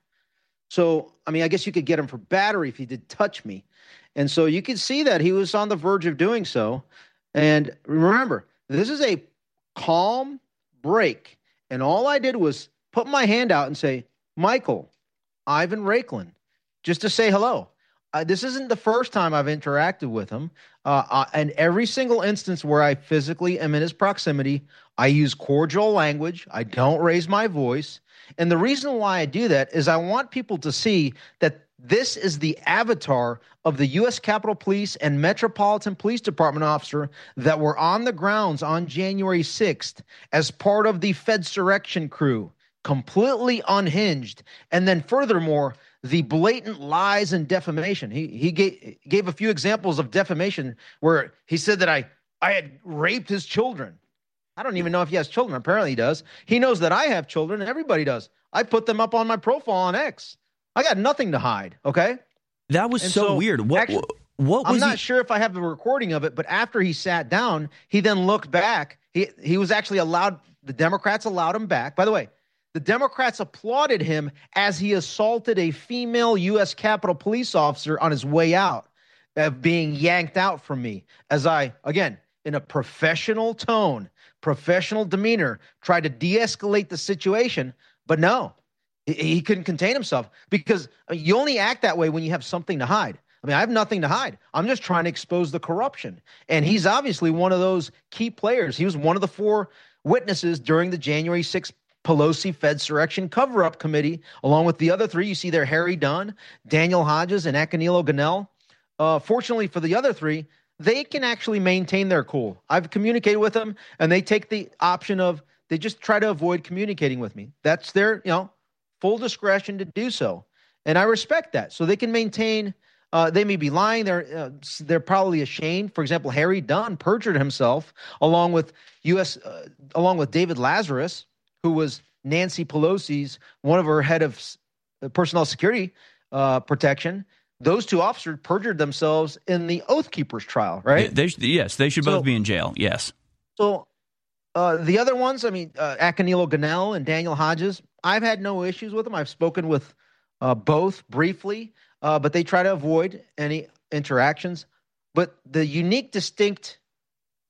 So, I mean, I guess you could get him for battery if he did touch me. And so you can see that he was on the verge of doing so. And remember, this is a calm break. And all I did was put my hand out and say, Michael, Ivan Raiklin, just to say hello. Uh, this isn't the first time I've interacted with him. Uh, uh, and every single instance where I physically am in his proximity, I use cordial language. I don't raise my voice. And the reason why I do that is I want people to see that this is the avatar of the U S. Capitol Police and Metropolitan Police Department officer that were on the grounds on January sixth as part of the Fedsurrection crew, completely unhinged. And then furthermore, the blatant lies and defamation. He he gave, gave a few examples of defamation where he said that I, I had raped his children. I don't even know if he has children. Apparently he does. He knows that I have children, and everybody does. I put them up on my profile on X. I got nothing to hide, okay?
That was so, so weird. What, actually, what was
I'm not
he...
sure if I have the recording of it, but after he sat down, he then looked back. He he was actually allowed, the Democrats allowed him back. By the way, the Democrats applauded him as he assaulted a female U S. Capitol Police officer on his way out, of being yanked out from me. As I, again, in a professional tone, professional demeanor, tried to de-escalate the situation, but no. He couldn't contain himself because you only act that way when you have something to hide. I mean, I have nothing to hide. I'm just trying to expose the corruption. And he's obviously one of those key players. He was one of the four witnesses during the January sixth Pelosi Fedsurrection cover-up committee, along with the other three. You see there Harry Dunn, Daniel Hodges, and Akinilo Ganell. Uh, fortunately for the other three, they can actually maintain their cool. I've communicated with them, and they take the option of they just try to avoid communicating with me. That's their, you know, full discretion to do so. And I respect that. So they can maintain, uh, they may be lying. They're, uh, they're probably ashamed. For example, Harry Dunn perjured himself along with U S, uh, along with David Lazarus, who was Nancy Pelosi's, one of her head of personnel security uh, protection. Those two officers perjured themselves in the Oath Keepers trial, right?
They, they, yes, they should so, both be in jail. Yes.
So uh, the other ones, I mean, uh, Akinilo Ganell and Daniel Hodges, I've had no issues with them. I've spoken with uh, both briefly, uh, but they try to avoid any interactions. But the unique, distinct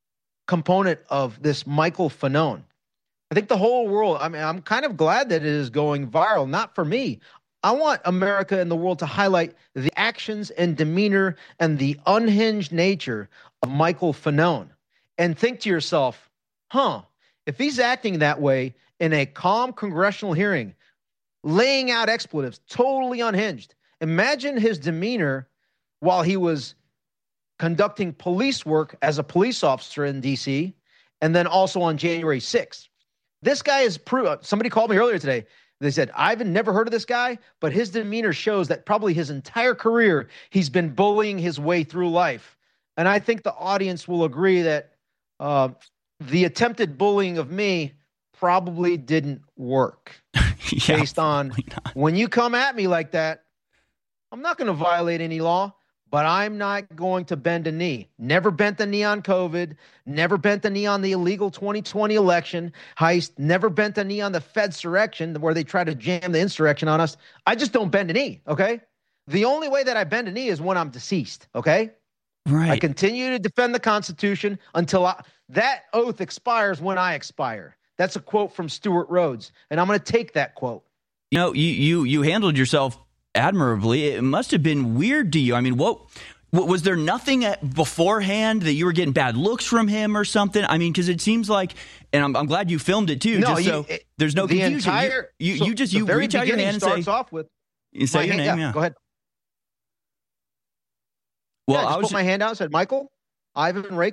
component of this Michael Fanone. I think the whole world, I mean, I'm kind of glad that it is going viral, not for me. I want America and the world to highlight the actions and demeanor and the unhinged nature of Michael Fanone and think to yourself, huh, if he's acting that way in a calm congressional hearing, laying out expletives, totally unhinged, imagine his demeanor while he was conducting police work as a police officer in D C and then also on January sixth. This guy is pro- somebody called me earlier today. They said, I've never heard of this guy, but his demeanor shows that probably his entire career, he's been bullying his way through life. And I think the audience will agree that uh, the attempted bullying of me probably didn't work.
yeah,
based on when you come at me like that, I'm not going to violate any law. But I'm not going to bend a knee. Never bent the knee on COVID. Never bent the knee on the illegal twenty twenty election heist. Never bent the knee on the Fedsurrection where they try to jam the insurrection on us. I just don't bend a knee, okay? The only way that I bend a knee is when I'm deceased, okay?
Right.
I continue to defend the Constitution until I, that oath expires when I expire. That's a quote from Stuart Rhodes, and I'm going to take that quote.
You know, you you you handled yourself admirably. It must have been weird to you. I mean, what, what was there nothing at, beforehand that you were getting bad looks from him or something? I mean, because it seems like, and I'm, I'm glad you filmed it too.
No,
just
you,
so
it,
there's no
the
confusion.
Entire,
you you,
so
you just
the
you
very
reach out your hand and
starts
say,
off with
you say your
hand,
name.
yeah,
Yeah,
go ahead.
Well,
yeah, I just
I was
put my hand out and said, Michael, Ivan Rake.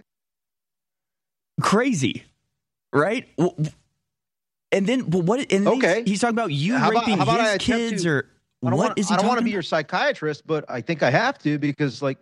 Crazy, right? And then, but what? And
okay,
he's, he's talking about you
how
raping
about, how
his kids,
to,
or
I don't
what
want,
is he
I don't want to
talking
be your psychiatrist, but I think I have to because, like,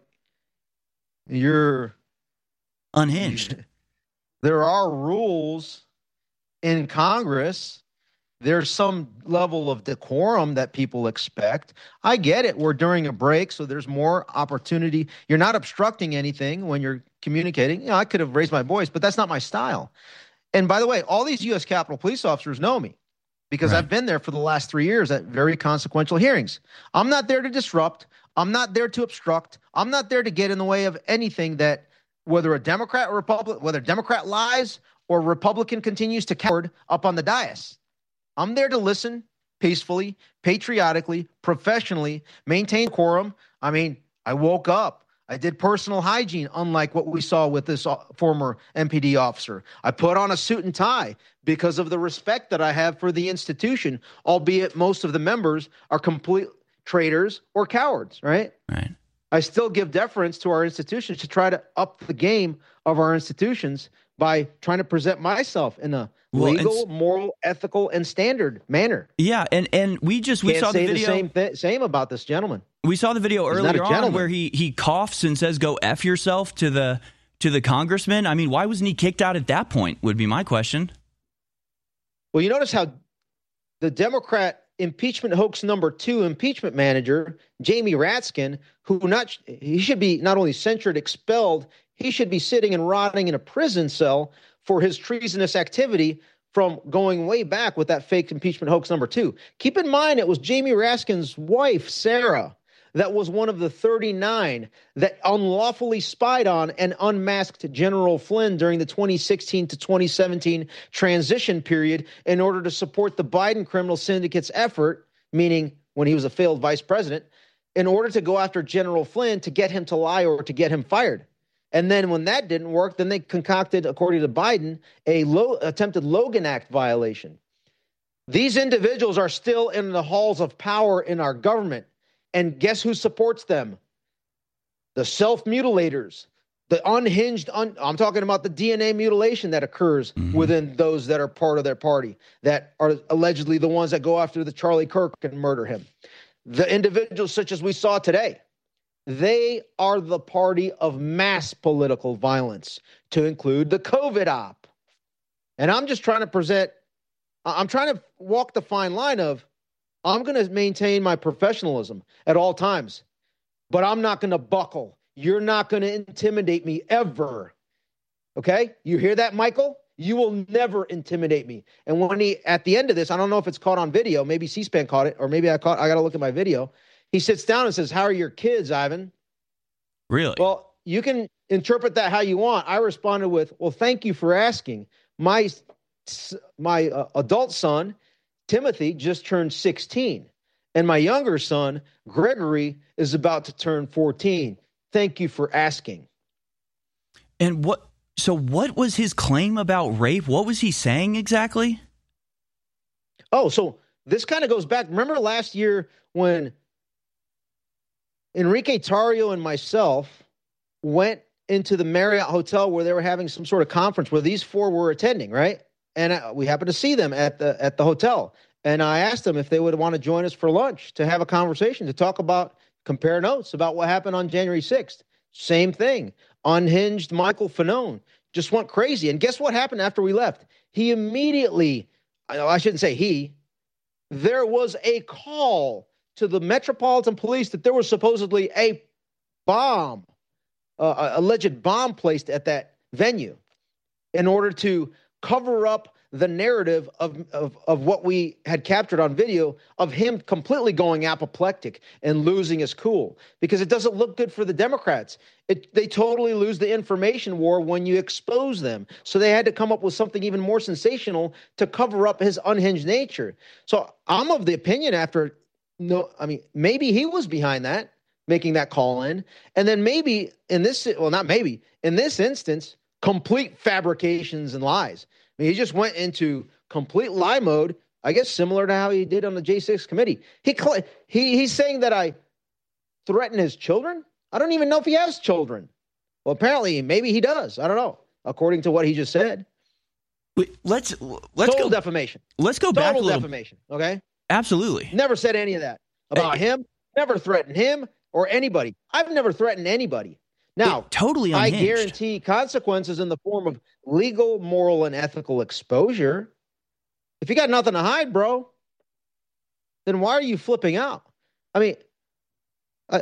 you're
unhinged.
There are rules in Congress. There's some level of decorum that people expect. I get it. We're during a break, so there's more opportunity. You're not obstructing anything when you're communicating. You know, I could have raised my voice, but that's not my style. And by the way, all these U S Capitol police officers know me because right. I've been there for the last three years at very consequential hearings. I'm not there to disrupt. I'm not there to obstruct. I'm not there to get in the way of anything that, whether a Democrat or Republican, whether a Democrat lies or Republican continues to coward up on the dais. I'm there to listen peacefully, patriotically, professionally, maintain quorum. I mean, I woke up. I did personal hygiene, unlike what we saw with this former M P D officer. I put on a suit and tie because of the respect that I have for the institution, albeit most of the members are complete traitors or cowards, right?
Right.
I still give deference to our institutions to try to up the game of our institutions by trying to present myself in a well, legal, moral, ethical, and standard manner.
Yeah, and, and we just we
Can't
saw
say
the video.
The same, th- same about this gentleman.
We saw the video
He's
earlier on where he he coughs and says, "Go F yourself" to the to the congressman. I mean, why wasn't he kicked out at that point? Would be my question.
Well, you notice how the Democrat impeachment hoax number two impeachment manager, Jamie Raskin, who not he should be not only censured, expelled, he should be sitting and rotting in a prison cell for his treasonous activity from going way back with that fake impeachment hoax number two. Keep in mind, it was Jamie Raskin's wife, Sarah, that was one of the thirty-nine that unlawfully spied on and unmasked General Flynn during the twenty sixteen to twenty seventeen transition period in order to support the Biden criminal syndicate's effort, meaning when he was a failed vice president, in order to go after General Flynn to get him to lie or to get him fired. And then when that didn't work, then they concocted, according to Biden, a low, attempted Logan Act violation. These individuals are still in the halls of power in our government. And guess who supports them? The self-mutilators, the unhinged, un- I'm talking about the D N A mutilation that occurs mm-hmm. within those that are part of their party, that are allegedly the ones that go after the Charlie Kirk and murder him. The individuals such as we saw today, they are the party of mass political violence, to include the COVID op. And I'm just trying to present, I'm trying to walk the fine line of, I'm going to maintain my professionalism at all times, but I'm not going to buckle. You're not going to intimidate me ever. Okay? You hear that, Michael? You will never intimidate me. And when he, at the end of this, I don't know if it's caught on video, maybe C-SPAN caught it, or maybe I caught, I got to look at my video. He sits down and says, "How are your kids, Ivan?"
Really?
Well, you can interpret that how you want. I responded with, well, thank you for asking. My, my uh, adult son, Timothy, just turned sixteen. And my younger son, Gregory, is about to turn fourteen. Thank you for asking.
And what, so what was his claim about rape? What was he saying exactly?
Oh, so this kind of goes back. Remember last year when Enrique Tarrio and myself went into the Marriott Hotel where they were having some sort of conference where these four were attending, right? And uh, we happened to see them at the at the hotel. And I asked them if they would want to join us for lunch to have a conversation, to talk about, compare notes about what happened on January sixth. Same thing. Unhinged Michael Fanone just went crazy. And guess what happened after we left? He immediately, I shouldn't say he, there was a call to the Metropolitan Police that there was supposedly a bomb, uh, a alleged bomb placed at that venue in order to cover up the narrative of, of, of what we had captured on video of him completely going apoplectic and losing his cool, because it doesn't look good for the Democrats. It, they totally lose the information war when you expose them. So they had to come up with something even more sensational to cover up his unhinged nature. So I'm of the opinion after, no, I mean, maybe he was behind that, making that call in. And then maybe in this, well, not maybe, in this instance, complete fabrications and lies. I mean, he just went into complete lie mode, I guess similar to how he did on the J six committee. He, he He's saying that I threaten his children? I don't even know if he has children. Well, apparently, maybe he does. I don't know, according to what he just said.
Wait, let's let's
Total
go
defamation.
Let's go
Total
back a little.
defamation, okay?
Absolutely.
Never said any of that about
Hey.
him. Never threatened him or anybody. I've never threatened anybody. Now,
It- totally
I
unhinged.
guarantee consequences in the form of legal, moral, and ethical exposure. If you got nothing to hide, bro, then why are you flipping out? I mean, I,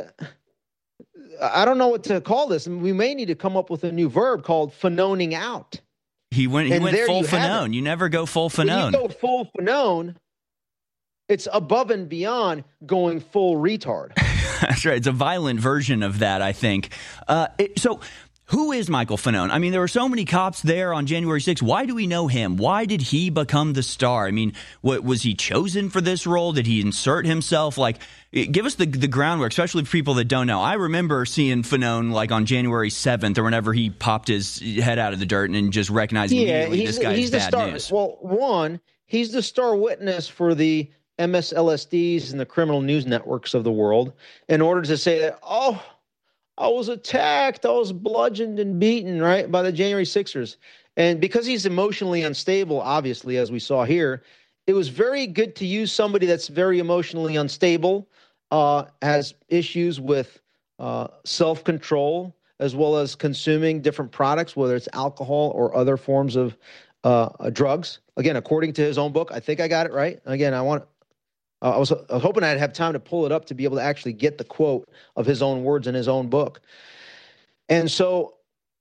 I don't know what to call this. We may need to come up with a new verb called fanoning out.
He went. He
And
went
there
full
you have
Fanone.
it.
You never go full
When
Fanone.
you go full Fanone, it's above and beyond going full retard.
That's right. It's a violent version of that, I think. Uh, it, so who is Michael Fanone? I mean, there were so many cops there on January sixth. Why do we know him? Why did he become the star? I mean, what, was he chosen for this role? Did he insert himself? Like, it- give us the the groundwork, especially for people that don't know. I remember seeing Fanone like on January seventh or whenever he popped his head out of the dirt and just recognizing immediately
he's,
this guy
he's
is
the
bad
star.
news.
Well, one, he's the star witness for the M S L S Ds and the criminal news networks of the world in order to say that, oh, I was attacked, I was bludgeoned and beaten, right, by the January sixers. And because he's emotionally unstable, obviously, as we saw here, it was very good to use somebody that's very emotionally unstable, uh, has issues with uh, self-control, as well as consuming different products, whether it's alcohol or other forms of uh, drugs. Again, according to his own book, I think I got it right. Again, I want uh, I was, I was hoping I'd have time to pull it up to be able to actually get the quote of his own words in his own book. And so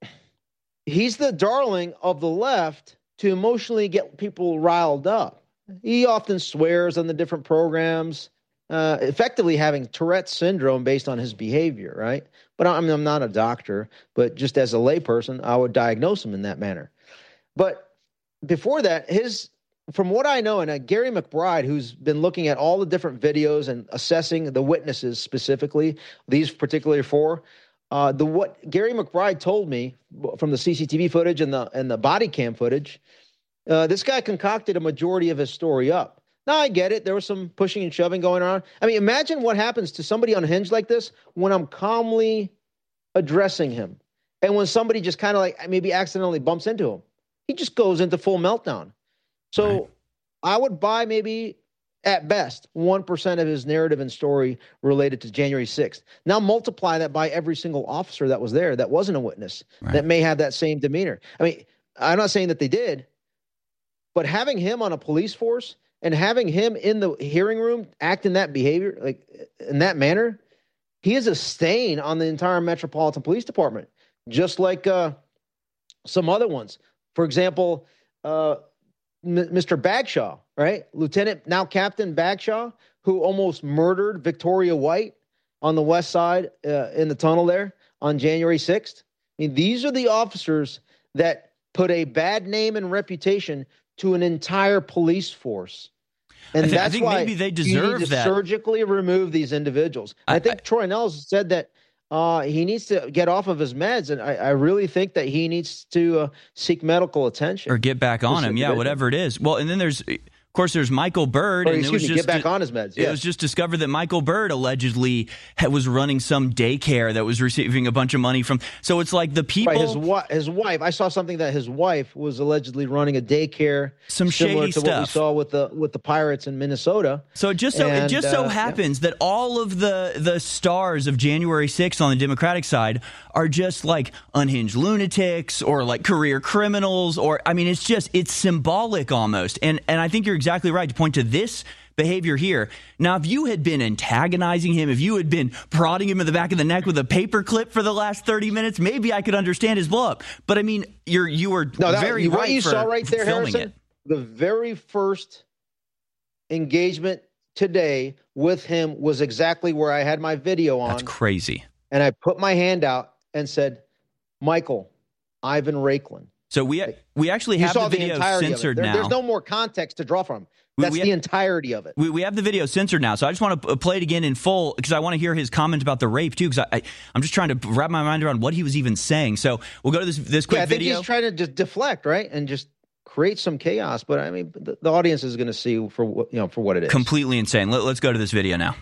he's the darling of the left to emotionally get people riled up. He often swears on the different programs, uh, effectively having Tourette's syndrome based on his behavior, right? But I'm, I'm not a doctor, but just as a layperson, I would diagnose him in that manner. But before that, his, from what I know, and uh, Gary McBride, who's been looking at all the different videos and assessing the witnesses specifically, these particular four, uh, the what Gary McBride told me from the C C T V footage and the and the body cam footage, uh, this guy concocted a majority of his story up. Now, I get it. There was some pushing and shoving going on. I mean, imagine what happens to somebody unhinged like this when I'm calmly addressing him. And when somebody just kind of like maybe accidentally bumps into him, he just goes into full meltdown. So right. I would buy maybe at best one percent of his narrative and story related to January sixth. Now multiply that by every single officer that was there that wasn't a witness right. that may have that same demeanor. I mean, I'm not saying that they did, but having him on a police force and having him in the hearing room act in that behavior, like in that manner, he is a stain on the entire Metropolitan Police Department, just like uh, some other ones. For example, uh, M- Mister Bagshaw, right? Lieutenant, now Captain Bagshaw, who almost murdered Victoria White on the west side uh, in the tunnel there on January sixth? I mean, these are the officers that put a bad name and reputation to an entire police force. And
I think,
that's
I think
why
maybe they
you
deserve
need to
that.
surgically remove these individuals. I, I think I, Troy Nels said that uh, he needs to get off of his meds, and I, I really think that he needs to uh, seek medical attention.
Or get back on him, yeah, whatever it is. Well, and then there's... Of course, there's Michael Bird.
Or,
and
excuse
it was
me,
just
get back on his meds.
It
Yes.
was just discovered that Michael Bird allegedly was running some daycare that was receiving a bunch of money from. So it's like the people.
Right, his, wa- his wife. I saw something that his wife was allegedly running a daycare.
Some
similar
shady
to
stuff.
What we saw with the with the Pirates in Minnesota.
So it just so
and,
it just so
uh,
happens
yeah.
that all of the the stars of January sixth on the Democratic side are just like unhinged lunatics or like career criminals, or I mean, it's just it's symbolic almost. And and I think you're exactly right to point to this behavior here. Now, if you had been antagonizing him, if you had been prodding him in the back of the neck with a paper clip for the last thirty minutes, maybe I could understand his blow up. But I mean, you're you were
no, that,
very
what
right
you
for
saw right there,
filming
Harrison.
it.
The very first engagement today with him was exactly where I had my video on.
That's crazy.
And I put my hand out and said, "Michael, Ivan Raiklin."
So we we actually
you
have
saw
the video
the
censored
there,
now.
There's no more context to draw from. That's
we
the
have,
entirety of it.
We, we have the video censored now, so I just want to play it again in full because I want to hear his comment about the rape too. Because I, I, I'm just trying to wrap my mind around what he was even saying. So we'll go to this this quick
yeah, I think
video.
he's trying to just deflect, right, and just create some chaos. But I mean, the, the audience is going to see for what you know for what it is.
Completely insane. Let, let's go to this video now.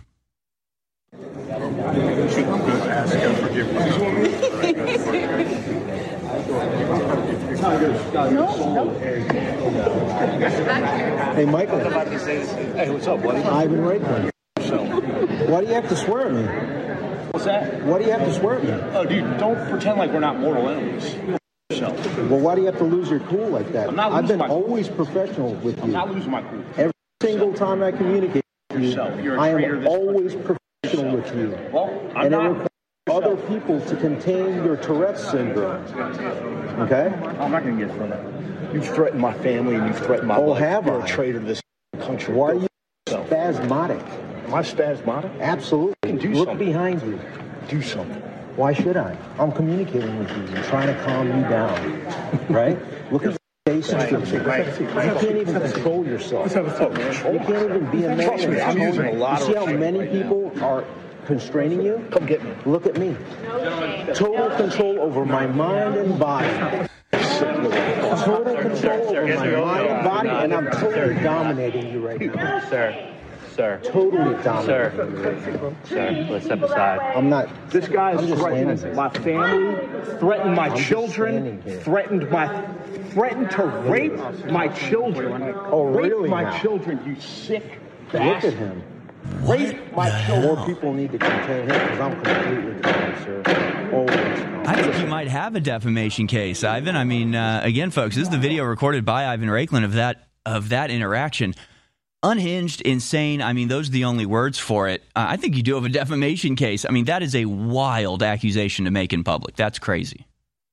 Hey, Michael.
Hey, what's up, buddy?
Ivan Raiklin.
So,
Why do you have to swear at me?
what's that?
Why do you have to swear at me?
Oh, dude, don't pretend like we're not mortal enemies. So,
Well, why do you have to lose your cool like that?
I'm not
I've
losing
been
my cool.
always professional with you.
I'm not losing my cool.
Every single time I communicate with you,
Yourself. You're a
I
traitor
am
to this
always professional with you.
Well, I'm
and
not.
it requires other people to contain your Tourette's syndrome. Okay?
I'm not going to get from that. You've threatened my family and you've threatened my
Oh,
life.
have
You're
I?
a traitor to this country.
Why are you
So,
spasmodic?
am I spasmodic?
Absolutely.
Do
Look
something.
behind you.
Do something.
Why should I? I'm communicating with you and trying to calm you down. Right? Look at your face.
Right.
You
Right.
can't even control yourself.
Let's have a talk, man.
You can't even be a man.
Trust me, I'm using a lot
You
of
see how
restraint
many
right now.
people are constraining you?
Come get me.
Look at me. Total control over my mind and body. Total control over my mind and body, and I'm totally dominating you right now.
Sir, sir.
Totally
Sir,
dominating you right now.
sir, let's step aside.
I'm not.
This guy
I'm
has
just
threatened
standing
my family, threatened my
I'm just
children,
standing here.
threatened my, threatened to rape my children.
Oh,
rape
really
my
now?
children, you sick
Look at
bastard.
him.
Rape my children.
More people need to contain him because I'm completely calm, sir. Always.
I think you might have a defamation case, Ivan. I mean, uh, again, folks, this is the video recorded by Ivan Raiklin of that of that interaction. Unhinged, insane. I mean, those are the only words for it. Uh, I think you do have a defamation case. I mean, that is a wild accusation to make in public. That's crazy.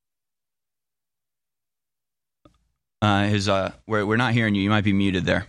Uh, his, uh, we're, we're not hearing you. You might be muted there.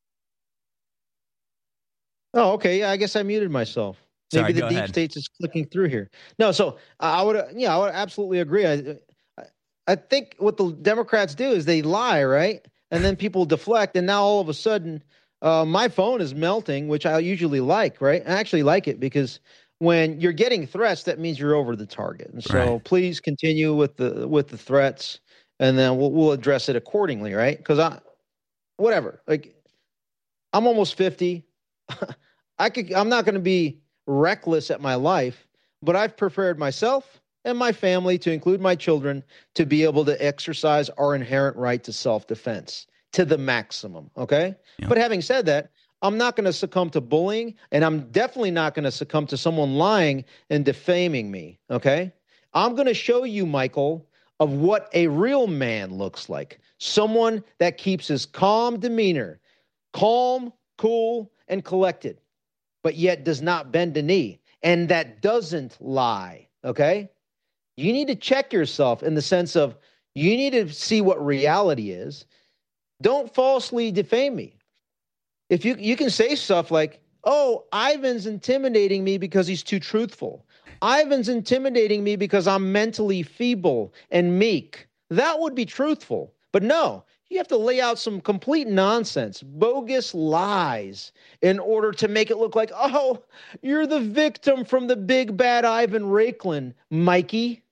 Oh, okay. Yeah, I guess I muted myself. Maybe
Sorry,
the
go
deep
ahead.
state's is clicking through here. No, so I would, yeah, I would absolutely agree. I, I, I think what the Democrats do is they lie, right? And then people deflect, and now all of a sudden, uh, my phone is melting, which I usually like, right? I actually like it because when you're getting threats, that means you're over the target. And so
Right.
please continue with the with the threats, and then we'll we'll address it accordingly, right? Because I, whatever, like I'm almost fifty. I could. I'm not going to be reckless at my life, but I've prepared myself and my family, to include my children, to be able to exercise our inherent right to self-defense to the maximum. Okay.
Yeah.
But having said that, I'm not going to succumb to bullying, and I'm definitely not going to succumb to someone lying and defaming me. Okay. I'm going to show you, Michael, of what a real man looks like. Someone that keeps his calm demeanor, calm, cool, and collected, but yet does not bend a knee, and that doesn't lie, okay? You need to check yourself in the sense of you need to see what reality is. Don't falsely defame me. If you you can say stuff like, oh, Ivan's intimidating me because he's too truthful. Ivan's intimidating me because I'm mentally feeble and meek. That would be truthful. But no, you have to lay out some complete nonsense, bogus lies in order to make it look like, oh, you're the victim from the big bad Ivan Raiklin, Mikey.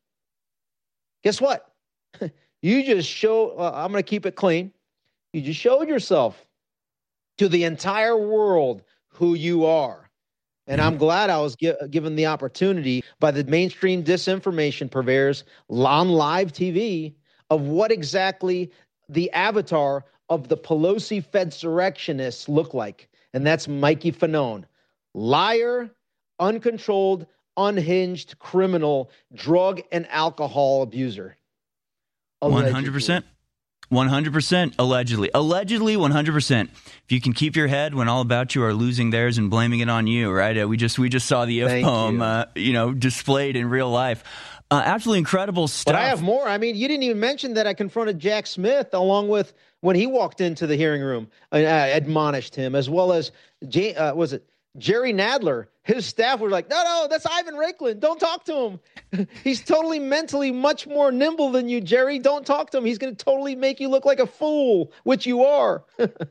Guess what? You just show, uh, I'm going to keep it clean. You just showed yourself to the entire world who you are. And I'm glad I was gi- given the opportunity by the mainstream disinformation purveyors on live T V of what exactly the avatar of the Pelosi Fedsurrectionists look like. And that's Mikey Fanone. Liar, uncontrolled, unhinged criminal, drug and alcohol abuser. Allegedly.
one hundred percent. one hundred percent allegedly. Allegedly one hundred percent. If you can keep your head when all about you are losing theirs and blaming it on you, right? Uh, we just we just saw the if
Thank
poem
you.
Uh, you know, displayed in real life. Uh, absolutely incredible stuff.
But I have more. I mean, you didn't even mention that I confronted Jack Smith along with when he walked into the hearing room and uh, admonished him, as well as, J- uh, was it Jerry Nadler? His staff were like, no, no, that's Ivan Raiklin. Don't talk to him. He's totally mentally much more nimble than you, Jerry. Don't talk to him. He's going to totally make you look like a fool, which you are.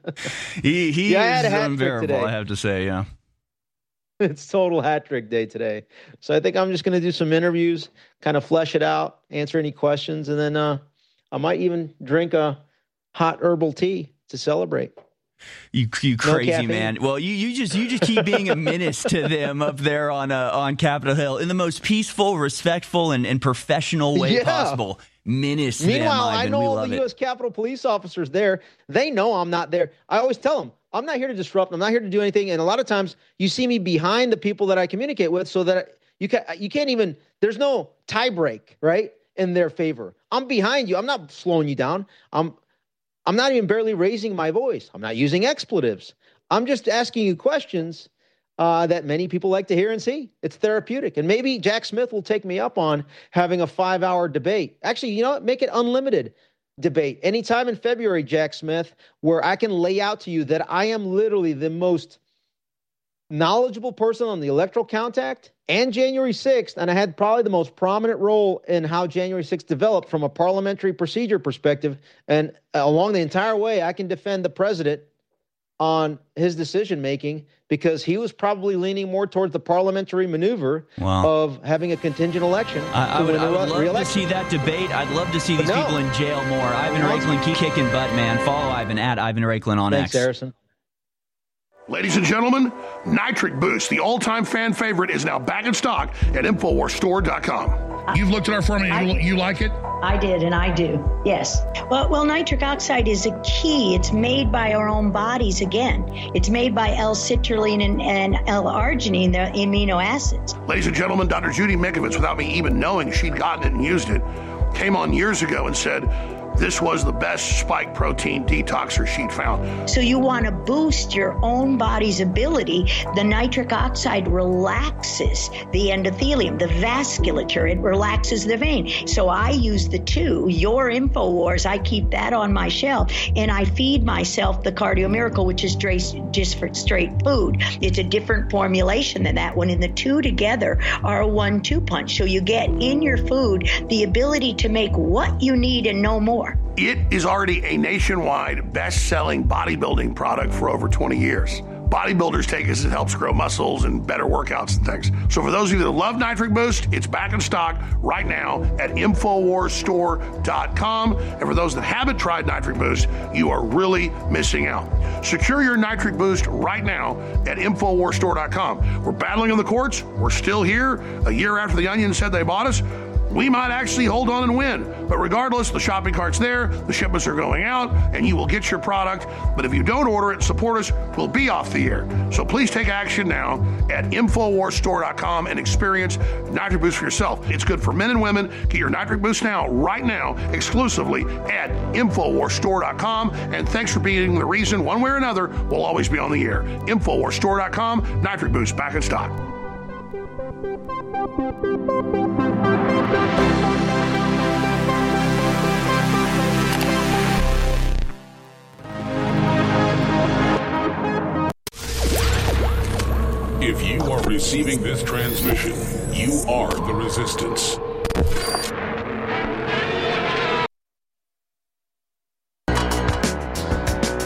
he he
yeah,
is unbearable, I have to say, yeah.
It's total hat trick day today. So I think I'm just going to do some interviews, kind of flesh it out, answer any questions, and then uh, I might even drink a hot herbal tea to celebrate.
You you
No
crazy
caffeine.
man. Well, you, you just you just keep being a menace to them up there on uh, on Capitol Hill in the most peaceful, respectful, and, and professional way
Yeah.
possible. Menace
Meanwhile,
them, Ivan.
I know
we
all
love
the
it.
U S Capitol police officers there. They know I'm not there. I always tell them, I'm not here to disrupt. I'm not here to do anything. And a lot of times you see me behind the people that I communicate with so that you, can, you can't even, there's no tie break, right, in their favor. I'm behind you. I'm not slowing you down. I'm I'm not even barely raising my voice. I'm not using expletives. I'm just asking you questions uh, that many people like to hear and see. It's therapeutic. And maybe Jack Smith will take me up on having a five-hour debate. Actually, you know what? Make it unlimited debate. Anytime in February, Jack Smith, where I can lay out to you that I am literally the most knowledgeable person on the Electoral Count Act and January sixth, and I had probably the most prominent role in how January sixth developed from a parliamentary procedure perspective. And along the entire way, I can defend the president on his decision-making because he was probably leaning more towards the parliamentary maneuver
Wow.
of having a contingent election.
I, I
to
would,
win
I
a
would
re-
love to
re-election.
see that debate. I'd love to see
But
these
no.
people in jail more. Ivan Raiklin, keep kicking butt, man. Follow Ivan at Ivan Raiklin on
Thanks,
X.
Harrison.
Ladies and gentlemen, Nitric Boost, the all-time fan favorite, is now back in stock at Infowars Store dot com. You've looked at our formula. You, you like it?
I did, and I do. Yes. Well, well, nitric oxide is a key. It's made by our own bodies again. It's made by L-citrulline and, and L-arginine, the amino acids.
Ladies and gentlemen, Doctor Judy Mikovits, without me even knowing she'd gotten it and used it, came on years ago and said this was the best spike protein detoxer she'd found.
So you want to boost your own body's ability. The nitric oxide relaxes the endothelium, the vasculature. It relaxes the vein. So I use the two. Your InfoWars, I keep that on my shelf, and I feed myself the Cardio Miracle, which is just for straight food. It's a different formulation than that one, and the two together are a one two punch. So you get in your food the ability to make what you need and no more.
It is already a nationwide best-selling bodybuilding product for over twenty years. Bodybuilders take it as it helps grow muscles and better workouts and things. So for those of you that love Nitric Boost, it's back in stock right now at Infowars Store dot com. And for those that haven't tried Nitric Boost, you are really missing out. Secure your Nitric Boost right now at Infowars Store dot com. We're battling in the courts. We're still here. A year after the Onion said they bought us, we might actually hold on and win. But regardless, the shopping cart's there, the shipments are going out, and you will get your product. But if you don't order it and support us, we'll be off the air. So please take action now at Infowars Store dot com and experience Nitric Boost for yourself. It's good for men and women. Get your Nitric Boost now, right now, exclusively at Infowars Store dot com. And thanks for being the reason, one way or another, we'll always be on the air. Infowars Store dot com, Nitric Boost back in stock.
If you are receiving this transmission, you are the resistance.